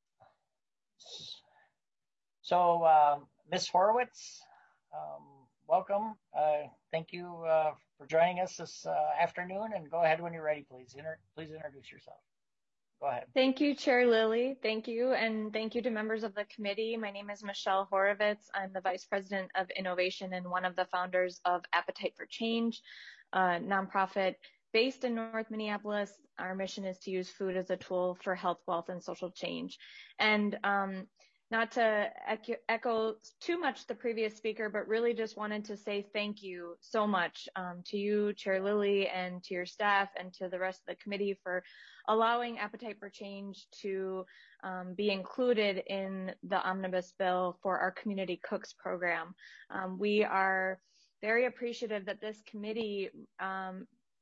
so, uh, Miz Horowitz, um, welcome. Uh, thank you uh, for joining us this uh, afternoon, and go ahead when you're ready, please. Inter please introduce yourself. Go ahead. Thank you, Chair Lilly. Thank you, and thank you to members of the committee. My name is Michelle Horowitz. I'm the Vice President of Innovation and one of the founders of Appetite for Change, a nonprofit based in North Minneapolis. Our mission is to use food as a tool for health, wealth, and social change. And um, not to echo too much the previous speaker, but really just wanted to say thank you so much um, to you, Chair Lilly, and to your staff and to the rest of the committee for allowing Appetite for Change to um, be included in the omnibus bill for our Community Cooks program. Um, we are very appreciative that this committee um,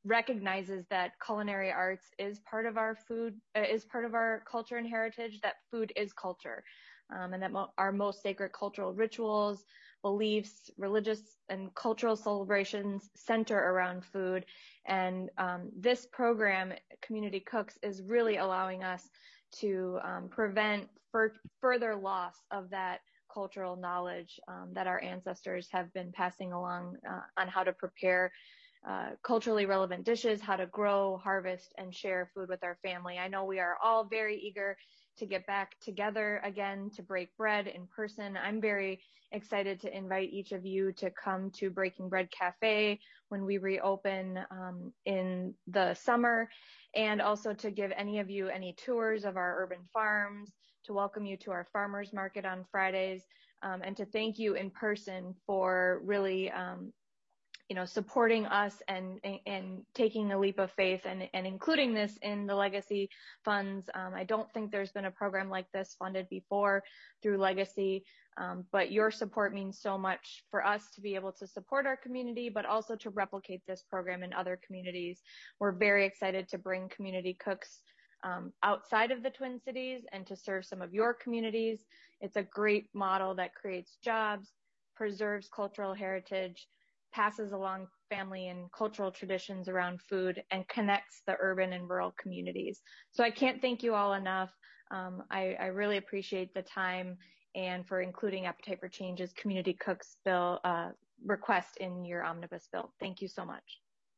recognizes that culinary arts is part of our food, uh, is part of our culture and heritage, that food is culture, um, and that mo- our most sacred cultural rituals, beliefs, religious and cultural celebrations center around food. And um, this program, Community Cooks, is really allowing us to um, prevent fur- further loss of that cultural knowledge um, that our ancestors have been passing along uh, on how to prepare uh, culturally relevant dishes, how to grow, harvest, and share food with our family. I know we are all very eager to get back together again, to break bread in person. I'm very excited to invite each of you to come to Breaking Bread Cafe when we reopen um, in the summer, and also to give any of you any tours of our urban farms, to welcome you to our farmers market on Fridays, um, and to thank you in person for really um, you know, supporting us and, and, and taking a leap of faith and, and including this in the Legacy funds. Um, I don't think there's been a program like this funded before through Legacy, um, but your support means so much for us to be able to support our community, but also to replicate this program in other communities. We're very excited to bring Community Cooks um, outside of the Twin Cities and to serve some of your communities. It's a great model that creates jobs, preserves cultural heritage, passes along family and cultural traditions around food, and connects the urban and rural communities. So I can't thank you all enough. Um, I, I really appreciate the time and for including Appetite for Change's Community Cooks bill uh, request in your omnibus bill. Thank you so much.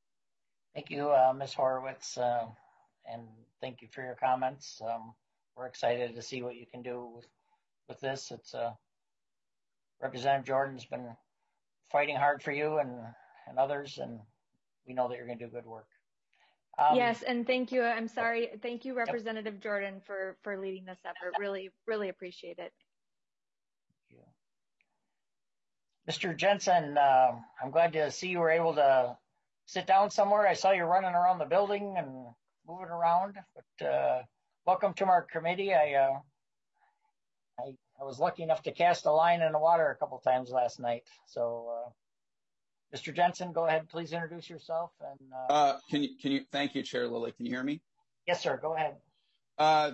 Thank you, uh, Miz Horowitz, uh, and thank you for your comments. Um, we're excited to see what you can do with, with this. It's uh, Representative Jordan's been fighting hard for you and, and others, and we know that you're going to do good work. Um, yes, and thank you. I'm sorry. Thank you, Representative yep. Jordan, for, for leading this effort. Really, really appreciate it. Thank you. Mister Jensen, uh, I'm glad to see you were able to sit down somewhere. I saw you running around the building and moving around, but uh, welcome to our committee. I, uh, I I was lucky enough to cast a line in the water a couple times last night. So, uh, Mister Jensen, go ahead, please introduce yourself. And uh, uh, can you can you thank you, Chair Lilly? Can you hear me? Yes, sir. Go ahead. Uh,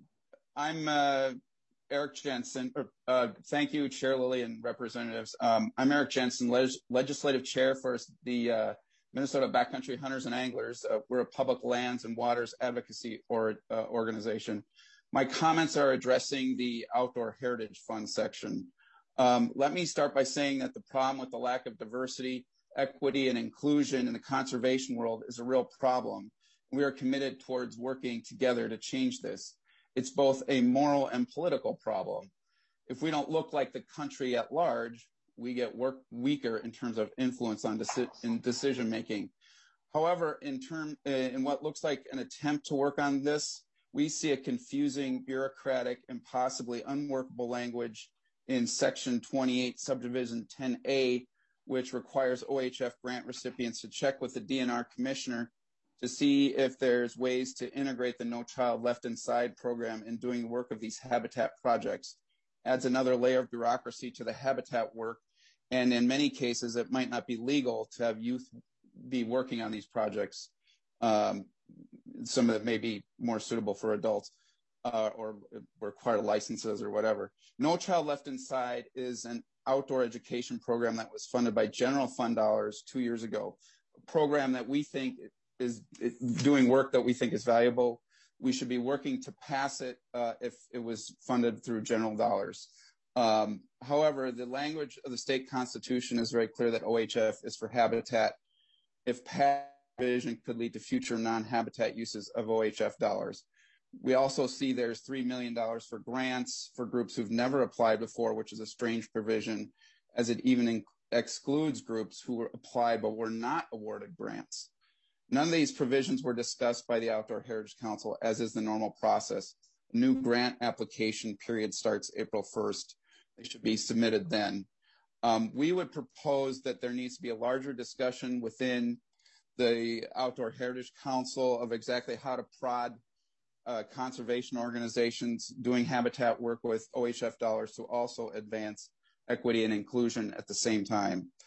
I'm uh, Eric Jensen. Or, uh, thank you, Chair Lilly and representatives. Um, I'm Eric Jensen, leg legislative chair for the uh, Minnesota Backcountry Hunters and Anglers. Uh, we're a public lands and waters advocacy or, uh, organization. My comments are addressing the Outdoor Heritage Fund section. Um, let me start by saying that the problem with the lack of diversity, equity, and inclusion in the conservation world is a real problem. We are committed towards working together to change this. It's both a moral and political problem. If we don't look like the country at large, we get work weaker in terms of influence on deci in decision making. However, in term uh, in what looks like an attempt to work on this, we see a confusing, bureaucratic, and possibly unworkable language in Section twenty-eight, Subdivision ten A, which requires O H F grant recipients to check with the D N R commissioner to see if there's ways to integrate the No Child Left Inside program in doing the work of these habitat projects. Adds another layer of bureaucracy to the habitat work, and in many cases, it might not be legal to have youth be working on these projects. Um, some of it may be more suitable for adults uh, or require licenses or whatever. No Child Left Inside is an outdoor education program that was funded by general fund dollars two years ago, a program that we think is doing work that we think is valuable. We should be working to pass it uh, if it was funded through general dollars. Um, however, the language of the state constitution is very clear that O H F is for habitat. If passed, vision could lead to future non-habitat uses of O H F dollars. We also see there's three million dollars for grants for groups who've never applied before, which is a strange provision, as it even excludes groups who were applied but were not awarded grants. None of these provisions were discussed by the Outdoor Heritage Council, as is the normal process. A new grant application period starts April first. They should be submitted then. Um, we would propose that there needs to be a larger discussion within the Outdoor Heritage Council of exactly how to prod uh, conservation organizations doing habitat work with O H F dollars to also advance equity and inclusion at the same time.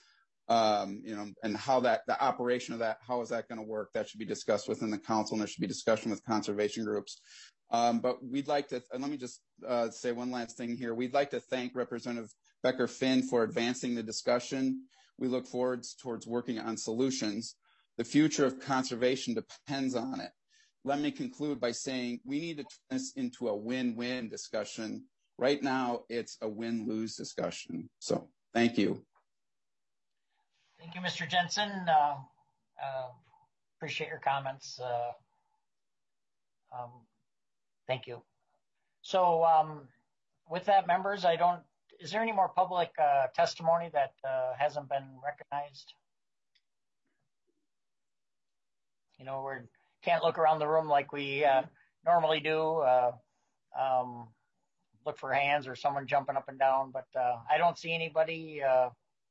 um, you know, and how that, the operation of that, how is that going to work? That should be discussed within the council, and there should be discussion with conservation groups. Um, but we'd like to, and let me just uh, say one last thing here. We'd like to thank Representative Becker Finn for advancing the discussion. We look forward towards working on solutions. The future of conservation depends on it. Let me conclude by saying we need to turn this into a win-win discussion. Right now, it's a win-lose discussion. So thank you. Thank you, Mister Jensen. Uh, uh, appreciate your comments. Uh, um, thank you. So um, with that, members, I don't, is there any more public uh, testimony that uh, hasn't been recognized? You know, we can't look around the room like we uh, normally do, uh, um, look for hands or someone jumping up and down, but uh, I don't see anybody. Uh,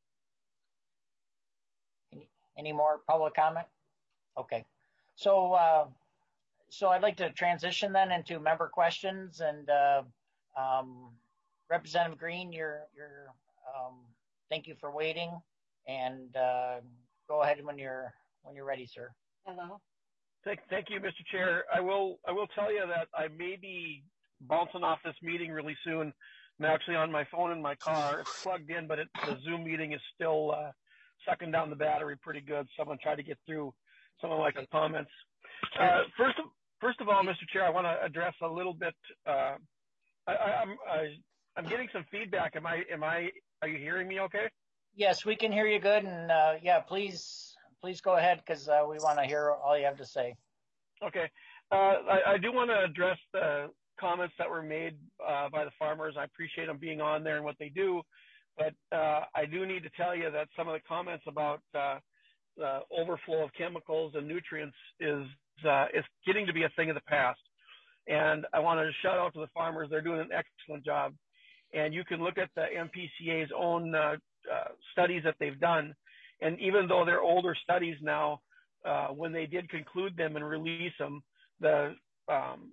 any, any more public comment? Okay. So, uh, so I'd like to transition then into member questions, and uh, um, Representative Green, you're, you're, um, thank you for waiting, and uh, go ahead when you're when you're ready, sir. Hello. Thank, thank you, Mister Chair. I will I will tell you that I may be bouncing off this meeting really soon. I'm actually on my phone in my car. It's plugged in, but it, the Zoom meeting is still uh, sucking down the battery pretty good. So I'm going to try to get through some of my comments. Uh, first, of, first of all, Mister Chair, I want to address a little bit. Uh, I, I, I'm I, I'm getting some feedback. Am I am I are you hearing me okay? Yes, we can hear you good, and uh, yeah, please. Please go ahead, because uh, we want to hear all you have to say. Okay. Uh, I, I do want to address the comments that were made uh, by the farmers. I appreciate them being on there and what they do, but uh, I do need to tell you that some of the comments about uh, the overflow of chemicals and nutrients is uh, is getting to be a thing of the past. And I want to shout out to the farmers. They're doing an excellent job. And you can look at the M P C A's own uh, uh, studies that they've done. And even though they're older studies now, uh, when they did conclude them and release them, the um,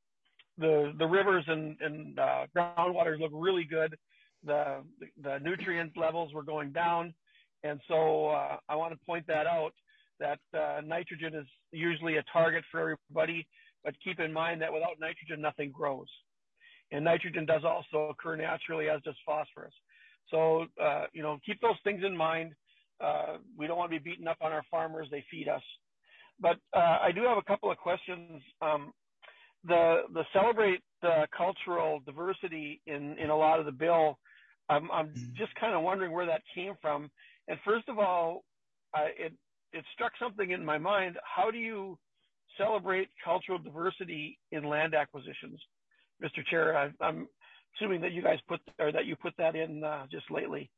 the the rivers and, and uh, groundwaters look really good. The the nutrient levels were going down, and so uh, I want to point that out. That uh, nitrogen is usually a target for everybody, but keep in mind that without nitrogen, nothing grows. And nitrogen does also occur naturally, as does phosphorus. So uh, you know, keep those things in mind. Uh, we don't want to be beating up on our farmers. They feed us. But uh, I do have a couple of questions. Um, the the celebrate uh, cultural diversity in, in a lot of the bill, I'm, I'm just kind of wondering where that came from. And first of all, I, it, it struck something in my mind. How do you celebrate cultural diversity in land acquisitions? Mister Chair, I, I'm assuming that you guys put, or that you put that in uh, just lately.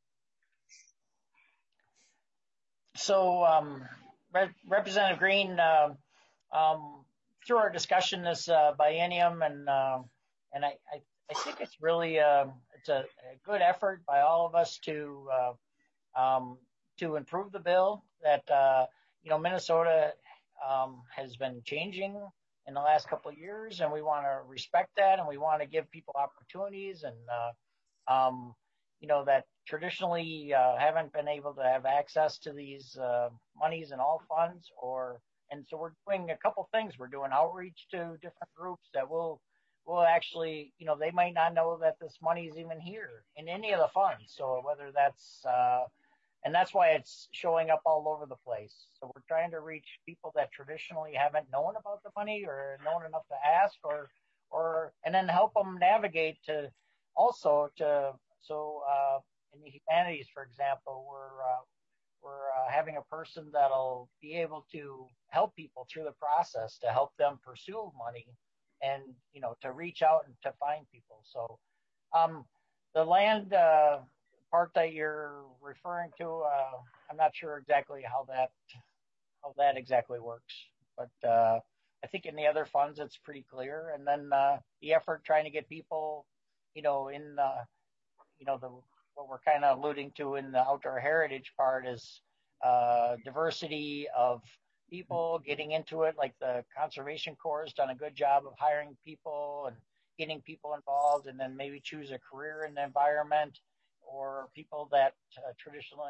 So, um, Re Representative Green, uh, um, through our discussion this uh, biennium, and uh, and I, I, I think it's really uh, it's a, a good effort by all of us to uh, um, to improve the bill. That uh, you know, Minnesota um, has been changing in the last couple of years, and we want to respect that, and we want to give people opportunities, and uh, um, you know, that traditionally uh, haven't been able to have access to these uh, monies and all funds, or and so we're doing a couple things. We're doing outreach to different groups that will will actually, you know, they might not know that this money is even here in any of the funds. So whether that's uh, and that's why it's showing up all over the place. So we're trying to reach people that traditionally haven't known about the money or known enough to ask, or or and then help them navigate to also to so. Uh, In the humanities, for example, we're uh, we're uh, having a person that'll be able to help people through the process to help them pursue money, and you know, to reach out and to find people. So, um, the land uh, part that you're referring to, uh, I'm not sure exactly how that how that exactly works, but uh, I think in the other funds it's pretty clear. And then uh, the effort trying to get people, you know, in uh, you know the what we're kind of alluding to in the outdoor heritage part is uh, diversity of people getting into it. Like the Conservation Corps has done a good job of hiring people and getting people involved, and then maybe choose a career in the environment, or people that uh, traditionally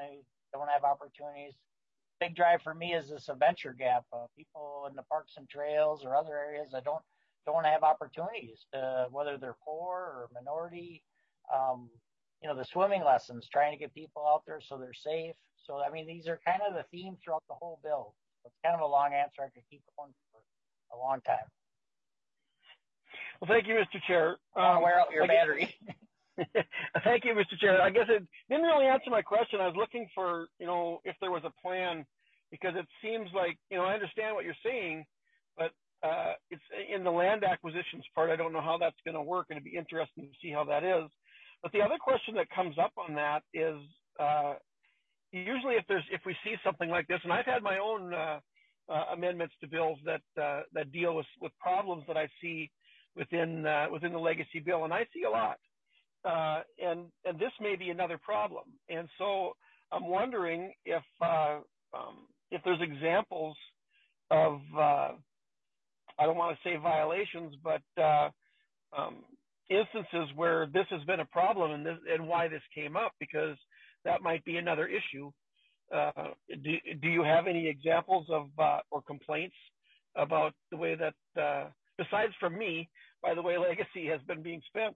don't have opportunities. Big drive for me is this adventure gap. Uh, people in the parks and trails or other areas that don't don't have opportunities, to, whether they're poor or minority. Um, you know, the swimming lessons, trying to get people out there so they're safe. So, I mean, these are kind of the theme throughout the whole bill. It's kind of a long answer. I could keep going for a long time. Well, thank you, Mister Chair. Um, wear out your battery. Thank you, Mister Chair. I guess it didn't really answer my question. I was looking for, you know, if there was a plan, because it seems like, you know, I understand what you're saying, but uh, it's in the land acquisitions part. I don't know how that's going to work, and it'd be interesting to see how that is. But the other question that comes up on that is, uh, usually if there's if we see something like this, and I've had my own uh, uh, amendments to bills that uh, that deal with with problems that I see within uh, within the legacy bill, and I see a lot. Uh, and and this may be another problem. And so I'm wondering if uh, um, if there's examples of uh, I don't want to say violations, but uh, um, instances where this has been a problem and this, and why this came up, because that might be another issue. Uh, do, do you have any examples of uh, or complaints about the way that, uh, besides from me, by the way legacy has been being spent?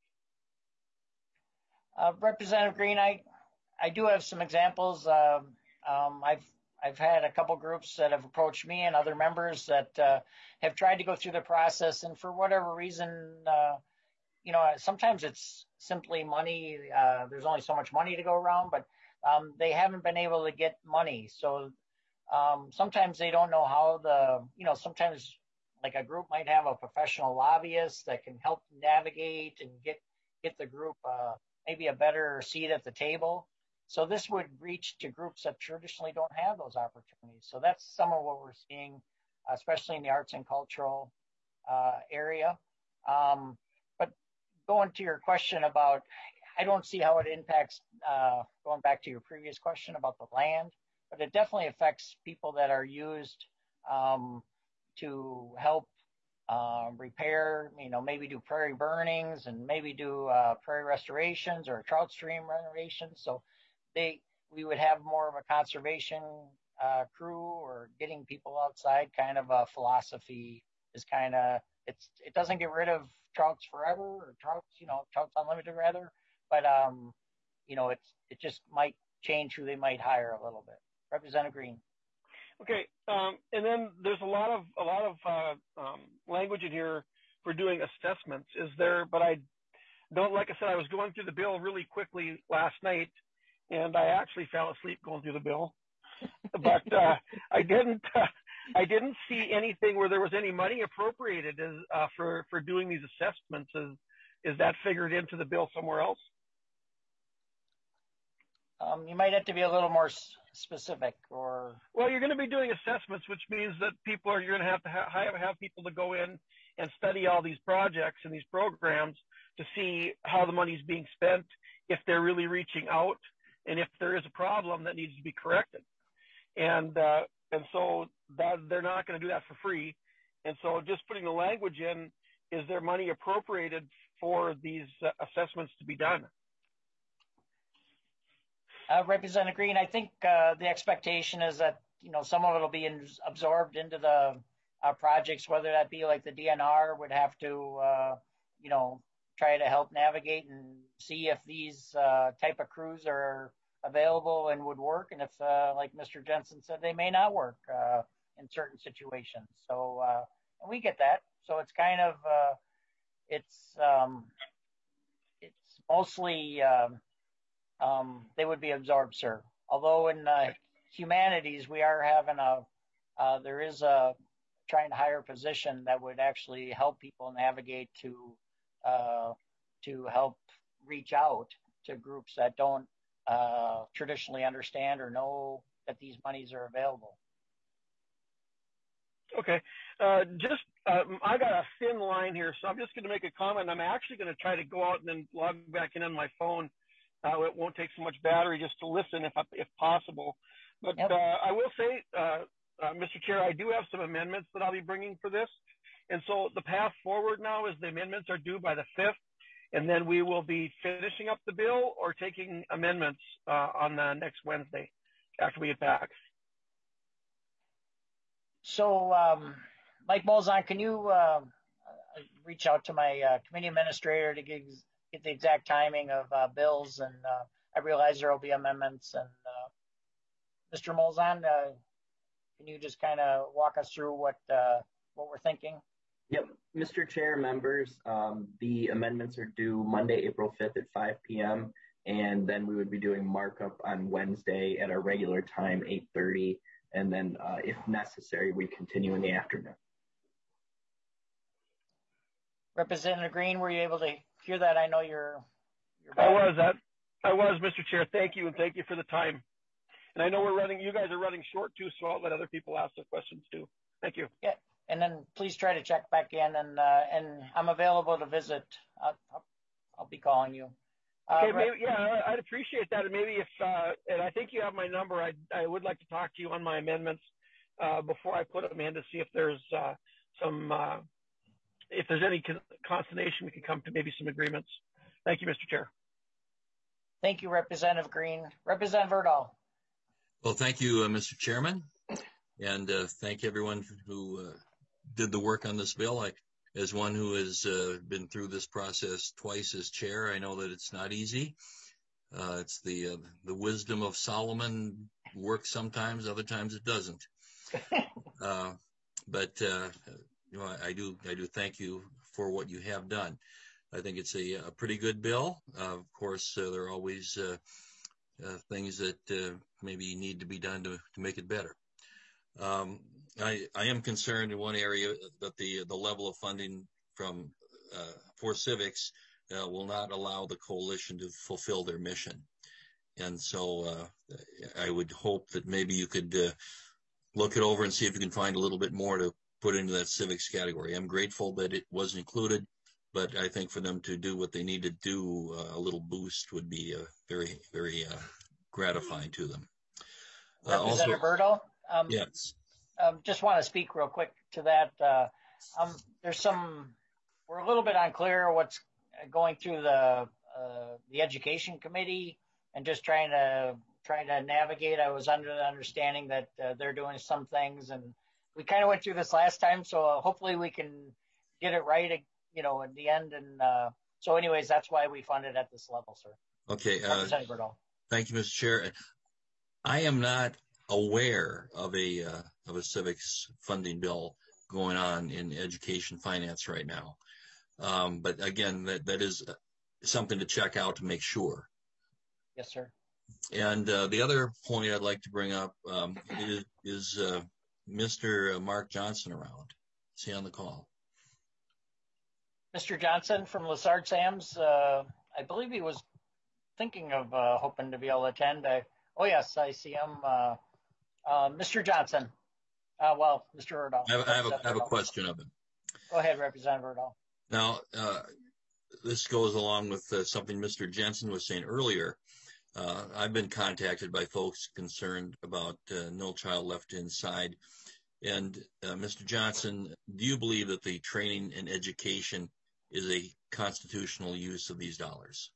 Uh, Representative Green, I, I do have some examples. Um, um, I've I've had a couple groups that have approached me and other members that uh, have tried to go through the process, and for whatever reason, uh, you know, sometimes it's simply money. Uh, there's only so much money to go around, but um, they haven't been able to get money. So um, sometimes they don't know how the, you know, sometimes like a group might have a professional lobbyist that can help navigate and get get the group uh, maybe a better seat at the table. So this would reach to groups that traditionally don't have those opportunities. So that's some of what we're seeing, especially in the arts and cultural uh, area. Um, but going to your question about, I don't see how it impacts, uh, going back to your previous question about the land, but it definitely affects people that are used um, to help uh, repair, you know, maybe do prairie burnings and maybe do uh, prairie restorations or trout stream renovations. So they, we would have more of a conservation uh, crew or getting people outside kind of a philosophy is kind of, it's, it doesn't get rid of trouts forever or trouts, you know, trouts unlimited rather, but, um, you know, it's, it just might change who they might hire a little bit. Representative Green. Okay, um, and then there's a lot of a lot of uh, um, language in here for doing assessments. Is there? But I don't. Like I said, I was going through the bill really quickly last night, and I actually fell asleep going through the bill. But uh, I didn't. Uh, I didn't see anything where there was any money appropriated as, uh, for for doing these assessments. Is is that figured into the bill somewhere else? Um, you might have to be a little more s- specific, or well, you're going to be doing assessments, which means that people are you're going to have to ha- have have people to go in and study all these projects and these programs to see how the money's being spent, if they're really reaching out, and if there is a problem that needs to be corrected. And uh, and so that they're not going to do that for free. And so just putting the language in, is there money appropriated for these uh, assessments to be done? Uh, Representative Green, I think uh, the expectation is that, you know, some of it will be in, absorbed into the uh, projects, whether that be like the D N R would have to, uh, you know, try to help navigate and see if these uh, type of crews are available and would work. And if, uh, like Mister Jensen said, they may not work uh, in certain situations. So, uh, and we get that. So it's kind of, uh, it's, um, it's mostly, um, Um, they would be absorbed, sir. Although in uh, humanities, we are having a, uh, there is a trying to hire a position that would actually help people navigate to, uh, to help reach out to groups that don't uh, traditionally understand or know that these monies are available. Okay. Uh, just, um, I got a thin line here, so I'm just going to make a comment. I'm actually going to try to go out and then log back in on my phone. Uh, it won't take so much battery just to listen if if possible. But yep. uh, I will say, uh, uh, Mister Chair, I do have some amendments that I'll be bringing for this. And so the path forward now is the amendments are due by the fifth, and then we will be finishing up the bill or taking amendments uh, on the next Wednesday. after we get back. So, um, Mike Molzon, can you uh, reach out to my uh, committee administrator to get, get the exact timing of uh, bills? And uh, I realize there will be amendments. And uh, Mister Molzon, uh, can you just kind of walk us through what uh, what we're thinking? Yep, Mister Chair, members, um, the amendments are due Monday, April fifth at five p m and then we would be doing markup on Wednesday at our regular time, eight thirty, and then uh, if necessary, we continue in the afternoon. Representative Green, were you able to hear that? I know you're. you're I was that. I was, Mister Chair. Thank you, and thank you for the time. And I know we're running. You guys are running short too, so I'll let other people ask their questions too. Thank you. Yeah, and then please try to check back in, and uh, and I'm available to visit. I'll, I'll, I'll be calling you. Uh, Okay, maybe, yeah, I'd appreciate that. And maybe if, uh, and I think you have my number, I, I would like to talk to you on my amendments uh, before I put them in to see if there's uh, some, uh, if there's any con- consternation, we can come to maybe some agreements. Thank you, Mister Chair. Thank you, Representative Green. Representative Erdahl. Well, thank you, uh, Mister Chairman, and uh, thank everyone who uh, did the work on this bill. I, as one who has uh, been through this process twice as chair, I know that it's not easy. Uh, it's the uh, the wisdom of Solomon works sometimes, other times it doesn't. Uh, but uh, you know, I, I do I do thank you for what you have done. I think it's a, a pretty good bill. Uh, of course, uh, there are always uh, uh, things that uh, maybe need to be done to, to make it better. Um, I, I am concerned in one area that the the level of funding from uh, for civics uh, will not allow the coalition to fulfill their mission, and so uh, I would hope that maybe you could uh, look it over and see if you can find a little bit more to put into that civics category. I'm grateful that it was included, but I think for them to do what they need to do, uh, a little boost would be uh, very very uh, gratifying to them. Uh, Representative also, Erdahl. Um, yes. Um, just want to speak real quick to that. Uh, um, there's some, we're a little bit unclear what's going through the uh, the education committee and just trying to trying to navigate. I was under the understanding that uh, they're doing some things, and we kind of went through this last time, so uh, hopefully we can get it right, you know, at the end. And uh, so, anyways, that's why we funded at this level, sir. Okay. Uh, thank you, Mister Chair. I am not aware of a uh, of a civics funding bill going on in education finance right now, um, but again, that that is something to check out to make sure. Yes, sir. And uh, the other point I'd like to bring up um, is, is uh, Mister Mark Johnson around. Is he on the call? Mister Johnson from Lessard Sams. Uh, I believe he was thinking of uh, hoping to be able to attend. I, oh yes, I see him. Uh, Uh, Mister Johnson, uh, well, Mister Erdahl. I have, I have, a, I have a question of him. Go ahead, Representative Erdahl. Now, uh, this goes along with uh, something Mister Jensen was saying earlier. Uh, I've been contacted by folks concerned about uh, No Child Left Inside. And uh, Mister Johnson, do you believe that the training and education is a constitutional use of these dollars?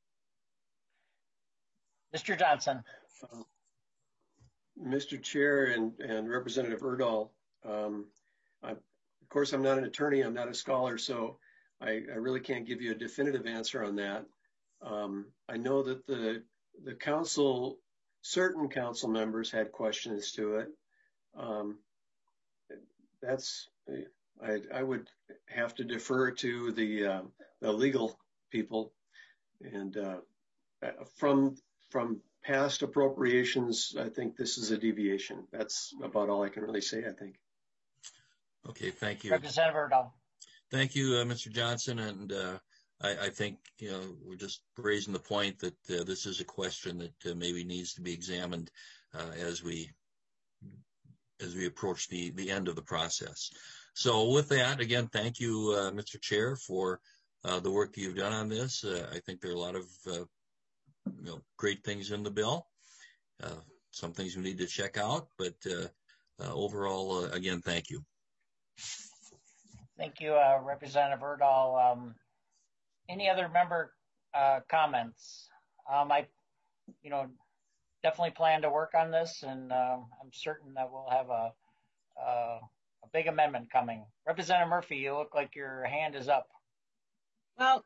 Mister Johnson. Uh, Mister Chair and, and Representative Erdahl, um, I, of course, I'm not an attorney, I'm not a scholar, so I, I really can't give you a definitive answer on that. Um, I know that the the council, certain council members had questions to it. Um, that's, I, I would have to defer to the, uh, the legal people, and uh, from from past appropriations, I think this is a deviation. That's about all I can really say, I think. Okay, thank you. Representative Erdahl. Thank you, uh, Mister Johnson. And uh, I, I think, you know, we're just raising the point that uh, this is a question that uh, maybe needs to be examined uh, as we as we approach the, the end of the process. So with that, again, thank you, uh, Mister Chair, for uh, the work that you've done on this. Uh, I think there are a lot of uh, you know, great things in the bill. Uh, some things we need to check out, but uh, uh, overall, uh, again, thank you. Thank you, uh, Representative Erdahl. Um, any other member uh, comments? Um, I, you know, definitely plan to work on this, and um, I'm certain that we'll have a, a a big amendment coming. Representative Murphy, you look like your hand is up. Well,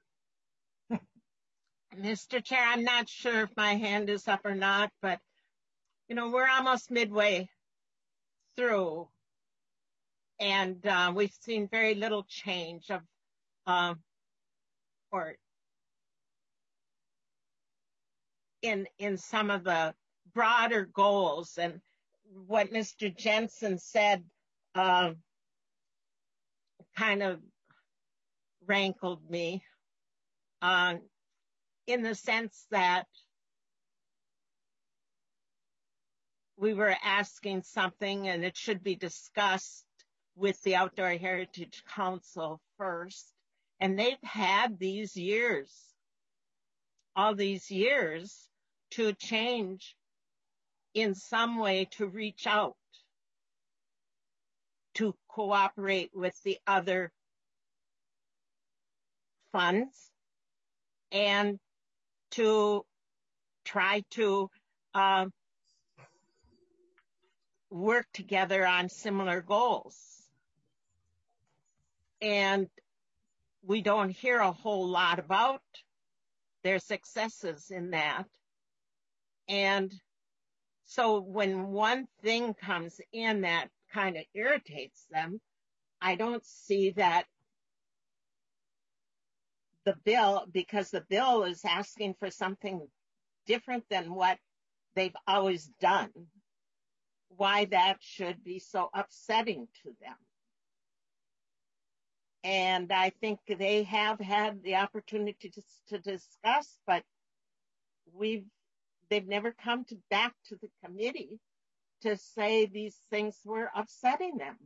Mister Chair, I'm not sure if my hand is up or not, but, you know, we're almost midway through, and uh, we've seen very little change of, um, or in in some of the broader goals. And what Mister Jensen said uh, kind of rankled me uh, in the sense that we were asking something and it should be discussed with the Outdoor Heritage Council first. And they've had these years, all these years, to change in some way, to reach out, to cooperate with the other funds, and to try to uh, work together on similar goals. And we don't hear a whole lot about their successes in that. And so when one thing comes in that kind of irritates them, I don't see that the bill, because the bill is asking for something different than what they've always done, why that should be so upsetting to them. And I think they have had the opportunity to, to discuss, but we've they've never come to back to the committee to say these things were upsetting them.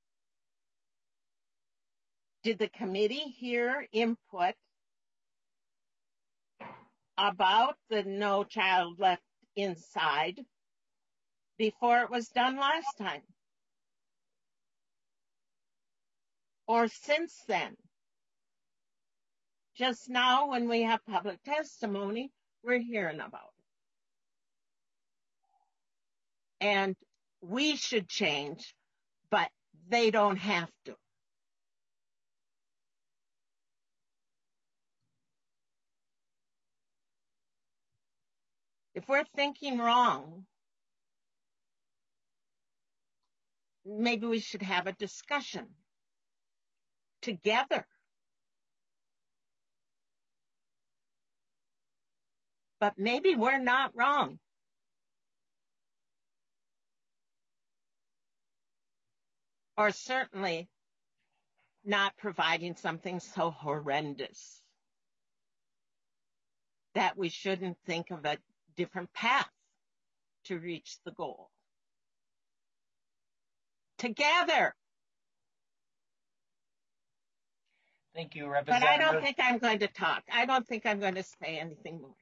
Did the committee hear input about the No Child Left Inside before it was done last time? Or since then? Just now, when we have public testimony, we're hearing about it. And we should change, but they don't have to. If we're thinking wrong, maybe we should have a discussion together. But maybe we're not wrong. Or certainly not providing something so horrendous that we shouldn't think of a different path to reach the goal. Together. Thank you, Representative. But I don't think I'm going to talk. I don't think I'm going to say anything more.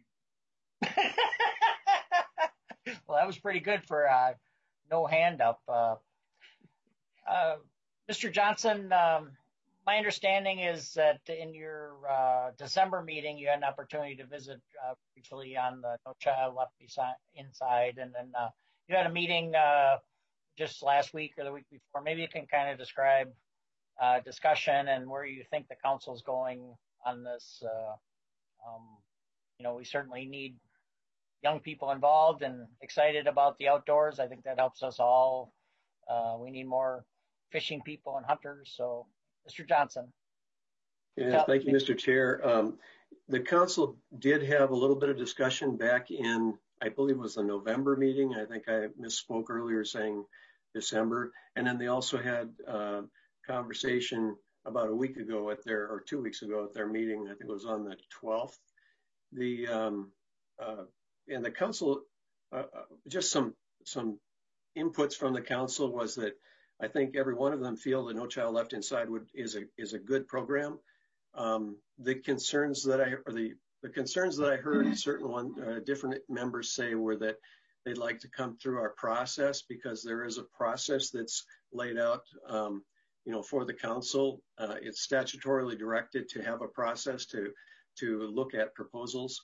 Well, that was pretty good for uh, no hand up. Uh, uh, Mister Johnson, um, my understanding is that in your uh, December meeting, you had an opportunity to visit uh, briefly on the No Child Left Inside, and then uh, you had a meeting uh, just last week or the week before. Maybe you can kind of describe uh, discussion and where you think the council's going on this. Uh, um, you know, we certainly need young people involved and excited about the outdoors. I think that helps us all. Uh, we need more fishing people and hunters. So, Mister Johnson. Yeah, thank you, Mister Chair. Um, the council did have a little bit of discussion back in, I believe it was the November meeting. I think I misspoke earlier saying December. And then they also had uh, conversation about a week ago at their, or two weeks ago at their meeting. I think it was on the twelfth. The, um, uh, and the council, uh, just some, some inputs from the council was that I think every one of them feel that No Child Left Inside would, is a is a good program. Um, the concerns that I or the the concerns that I heard certain one uh, different members say were that they'd like to come through our process because there is a process that's laid out, um, you know, for the council. Uh, it's statutorily directed to have a process to to look at proposals.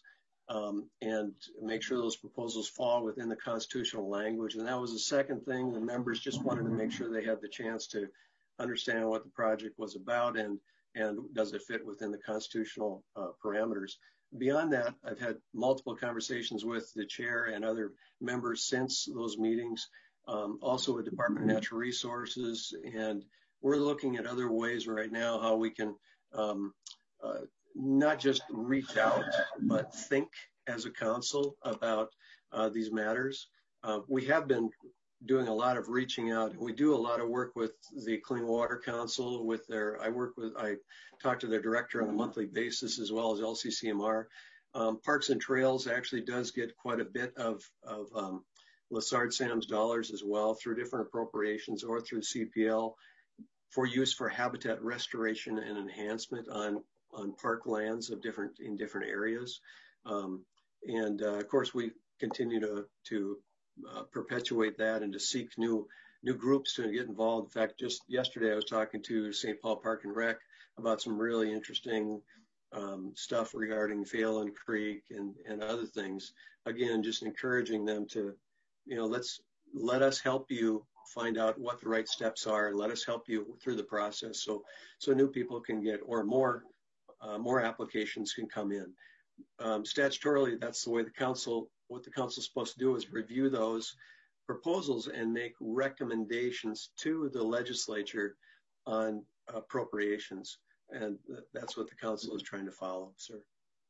um, and make sure those proposals fall within the constitutional language. And that was the second thing. The members just wanted to make sure they had the chance to understand what the project was about and, and does it fit within the constitutional uh, parameters. Beyond that, I've had multiple conversations with the chair and other members since those meetings, um, also with Department of Natural Resources, and we're looking at other ways right now how we can um, uh, not just reach out, but think as a council about uh, these matters. Uh, we have been doing a lot of reaching out, and we do a lot of work with the Clean Water Council. With their, I work with, I talk to their director on a monthly basis, as well as L C C M R. Um, Parks and Trails actually does get quite a bit of, of um, Lessard Sam's dollars as well through different appropriations or through C P L for use for habitat restoration and enhancement on on park lands of different in different areas. Um, and uh, of course, we continue to to Uh, perpetuate that and to seek new new groups to get involved. In fact, just yesterday I was talking to Saint Paul Park and Rec about some really interesting um, stuff regarding Phelan Creek and, and other things. Again, just encouraging them to, you know, let's let us help you find out what the right steps are and let us help you through the process so so new people can get, or more uh, more applications can come in. Um, statutorily, that's the way the council, what the council is supposed to do is review those proposals and make recommendations to the legislature on appropriations. And th- that's what the council is trying to follow, sir.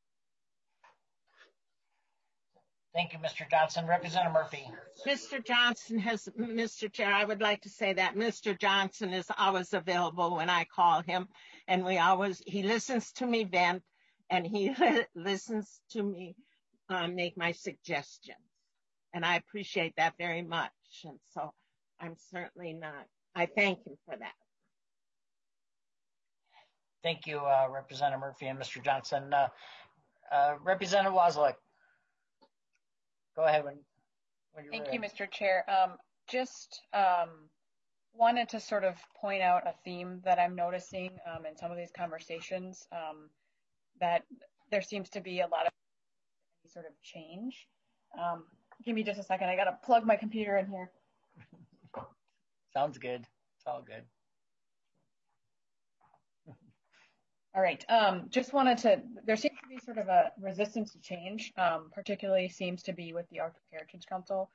Thank you, Mister Johnson. Representative Murphy. Mister Johnson has, Mister Chair, I would like to say that Mister Johnson is always available when I call him, and we always, he listens to me vent, and he listens to me uh, make my suggestions. And I appreciate that very much. And so I'm certainly not, I thank him for that. Thank you, uh, Representative Murphy and Mister Johnson. Uh, uh, Representative Wozlik, go ahead when, when you're Thank ready. you, Mister Chair. Um, just um, wanted to sort of point out a theme that I'm noticing um, in some of these conversations, um, that there seems to be a lot of sort of change. Um, give me just a second. I got to plug my computer in here. Sounds good. It's all good. All right. Um, just wanted to, there seems to be sort of a resistance to change, um, particularly seems to be with the Arctic Heritage Council.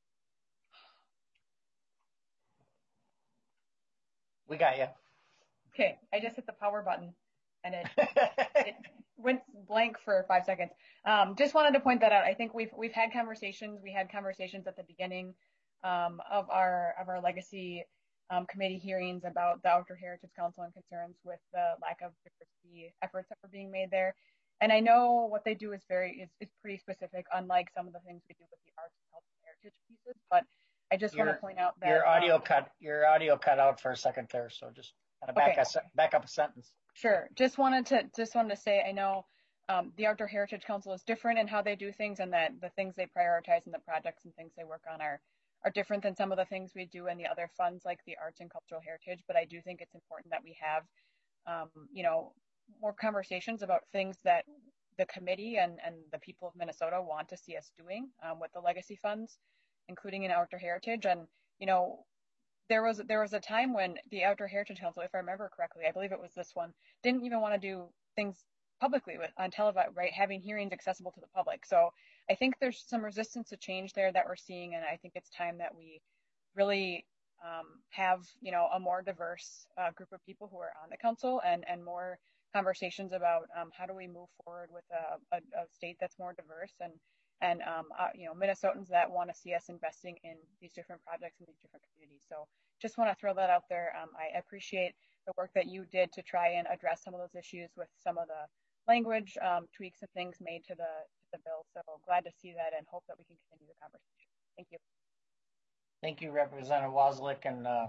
We got you. Okay. I just hit the power button and it, it went blank for five seconds. Um, just wanted to point that out. I think we've, we've had conversations. We had conversations at the beginning um, of our, of our legacy Um, committee hearings about the Outdoor Heritage Council and concerns with the lack of diversity efforts that were being made there. And I know what they do is very is, is pretty specific, unlike some of the things we do with the arts and cultural heritage pieces. But I just want to point out that your audio um, cut your audio cut out for a second there, so just kind of back okay. us back up a sentence. Sure. Just wanted to just wanted to say I know um, the Outdoor Heritage Council is different in how they do things, and that the things they prioritize and the projects and things they work on are. are different than some of the things we do in the other funds like the arts and cultural heritage. But I do think it's important that we have, um, you know, more conversations about things that the committee and, and the people of Minnesota want to see us doing um, with the legacy funds, including in outdoor heritage. And, you know, there was there was a time when the Outdoor Heritage Council, if I remember correctly, I believe it was this one, didn't even want to do things publicly with on television, right? Having hearings accessible to the public. So I think there's some resistance to change there that we're seeing, and I think it's time that we really um, have, you know, a more diverse uh, group of people who are on the council, and and more conversations about um, how do we move forward with a, a, a state that's more diverse, and and um, uh, you know, Minnesotans that want to see us investing in these different projects in these different communities. So just want to throw that out there. Um, I appreciate the work that you did to try and address some of those issues with some of the language um, tweaks and things made to the, to the bill. So glad to see that and hope that we can continue the conversation. Thank you. Thank you, Representative Wozlik. And, uh,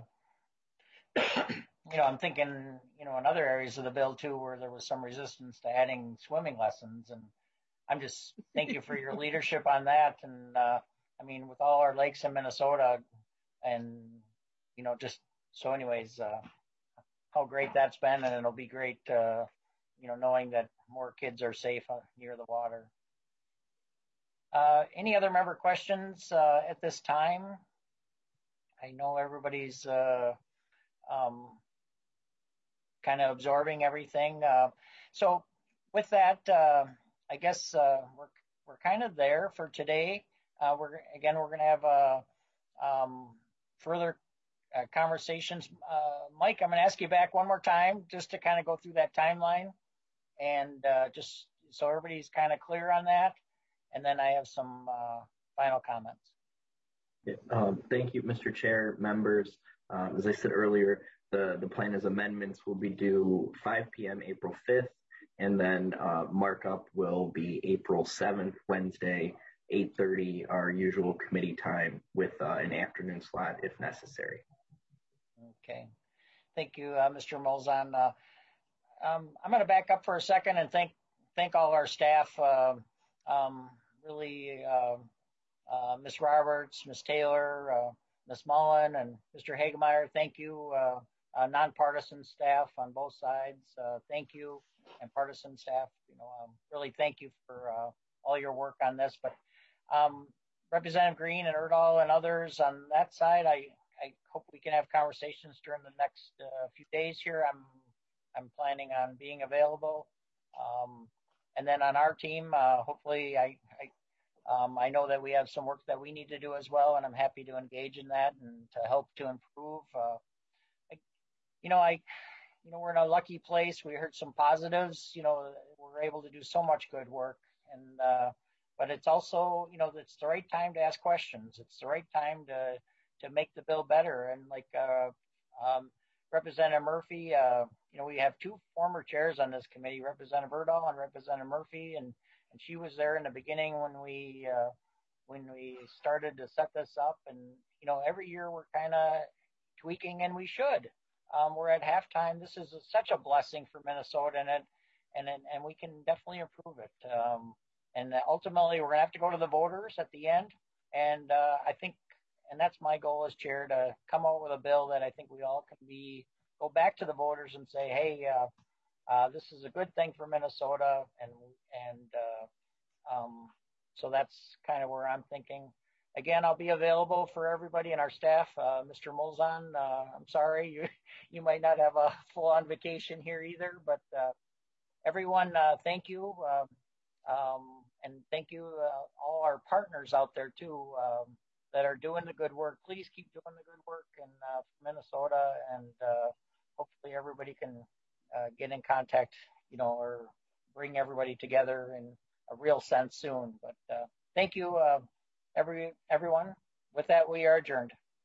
you know, I'm thinking, you know, in other areas of the bill, too, where there was some resistance to adding swimming lessons. And I'm just, thank you for your leadership on that. And, uh, I mean, with all our lakes in Minnesota and, you know, just, so anyways, uh, how great that's been. And it'll be great, uh, you know, knowing that more kids are safe near the water. Uh, any other member questions uh, at this time? I know everybody's uh, um, kind of absorbing everything. Uh, so with that, uh, I guess uh, we're we're kind of there for today. Uh, we're again we're going to have uh, um, further uh, conversations. Uh, Mike, I'm going to ask you back one more time just to kind of go through that timeline, and uh, just so everybody's kind of clear on that. And then I have some uh, final comments. Yeah, um, thank you, Mister Chair, members. Um, as I said earlier, the, the plan is amendments will be due five p m April fifth, and then uh, markup will be April seventh, Wednesday, eight thirty, our usual committee time with uh, an afternoon slot if necessary. Okay. Thank you, uh, Mister Molzon. Uh, um, I'm going to back up for a second and thank thank all our staff. Uh, um, really, uh, uh, Miz Roberts, Miz Taylor, uh, Miz Mullen, and Mister Hagemeyer. Thank you, uh, uh, nonpartisan staff on both sides. Uh, thank you, and partisan staff. You know, um, really thank you for uh, all your work on this. But um, Representative Green and Erdahl and others on that side, I, I hope we can have conversations during the next uh, few days here. I'm I'm planning on being available. Um, and then on our team, uh, hopefully I, I Um, I know that we have some work that we need to do as well, and I'm happy to engage in that and to help to improve. Uh, I, you know, I, you know, we're in a lucky place. We heard some positives. You know, we're able to do so much good work, and uh, but it's also, you know, it's the right time to ask questions. It's the right time to to make the bill better. And like uh, um, Representative Murphy, uh, you know, we have two former chairs on this committee, Representative Erdahl and Representative Murphy, and And she was there in the beginning when we uh, when we started to set this up. And you know, every year we're kind of tweaking, and we should. Um, we're at halftime. This is a, such a blessing for Minnesota, and it, and it, and we can definitely improve it. Um, and ultimately, we're gonna have to go to the voters at the end. And uh, I think, and that's my goal as chair, to come out with a bill that I think we all can be go back to the voters and say, hey. Uh, Uh, this is a good thing for Minnesota, and and uh, um, so that's kind of where I'm thinking. Again, I'll be available for everybody in our staff. Uh, Mister Molzon, uh, I'm sorry, you you might not have a full-on vacation here either, but uh, everyone, uh, thank you, uh, um, and thank you uh, all our partners out there too um, that are doing the good work. Please keep doing the good work in uh, Minnesota, and uh, hopefully everybody can Uh, get in contact, you know, or bring everybody together in a real sense soon. But uh, thank you, uh, every everyone. With that, we are adjourned.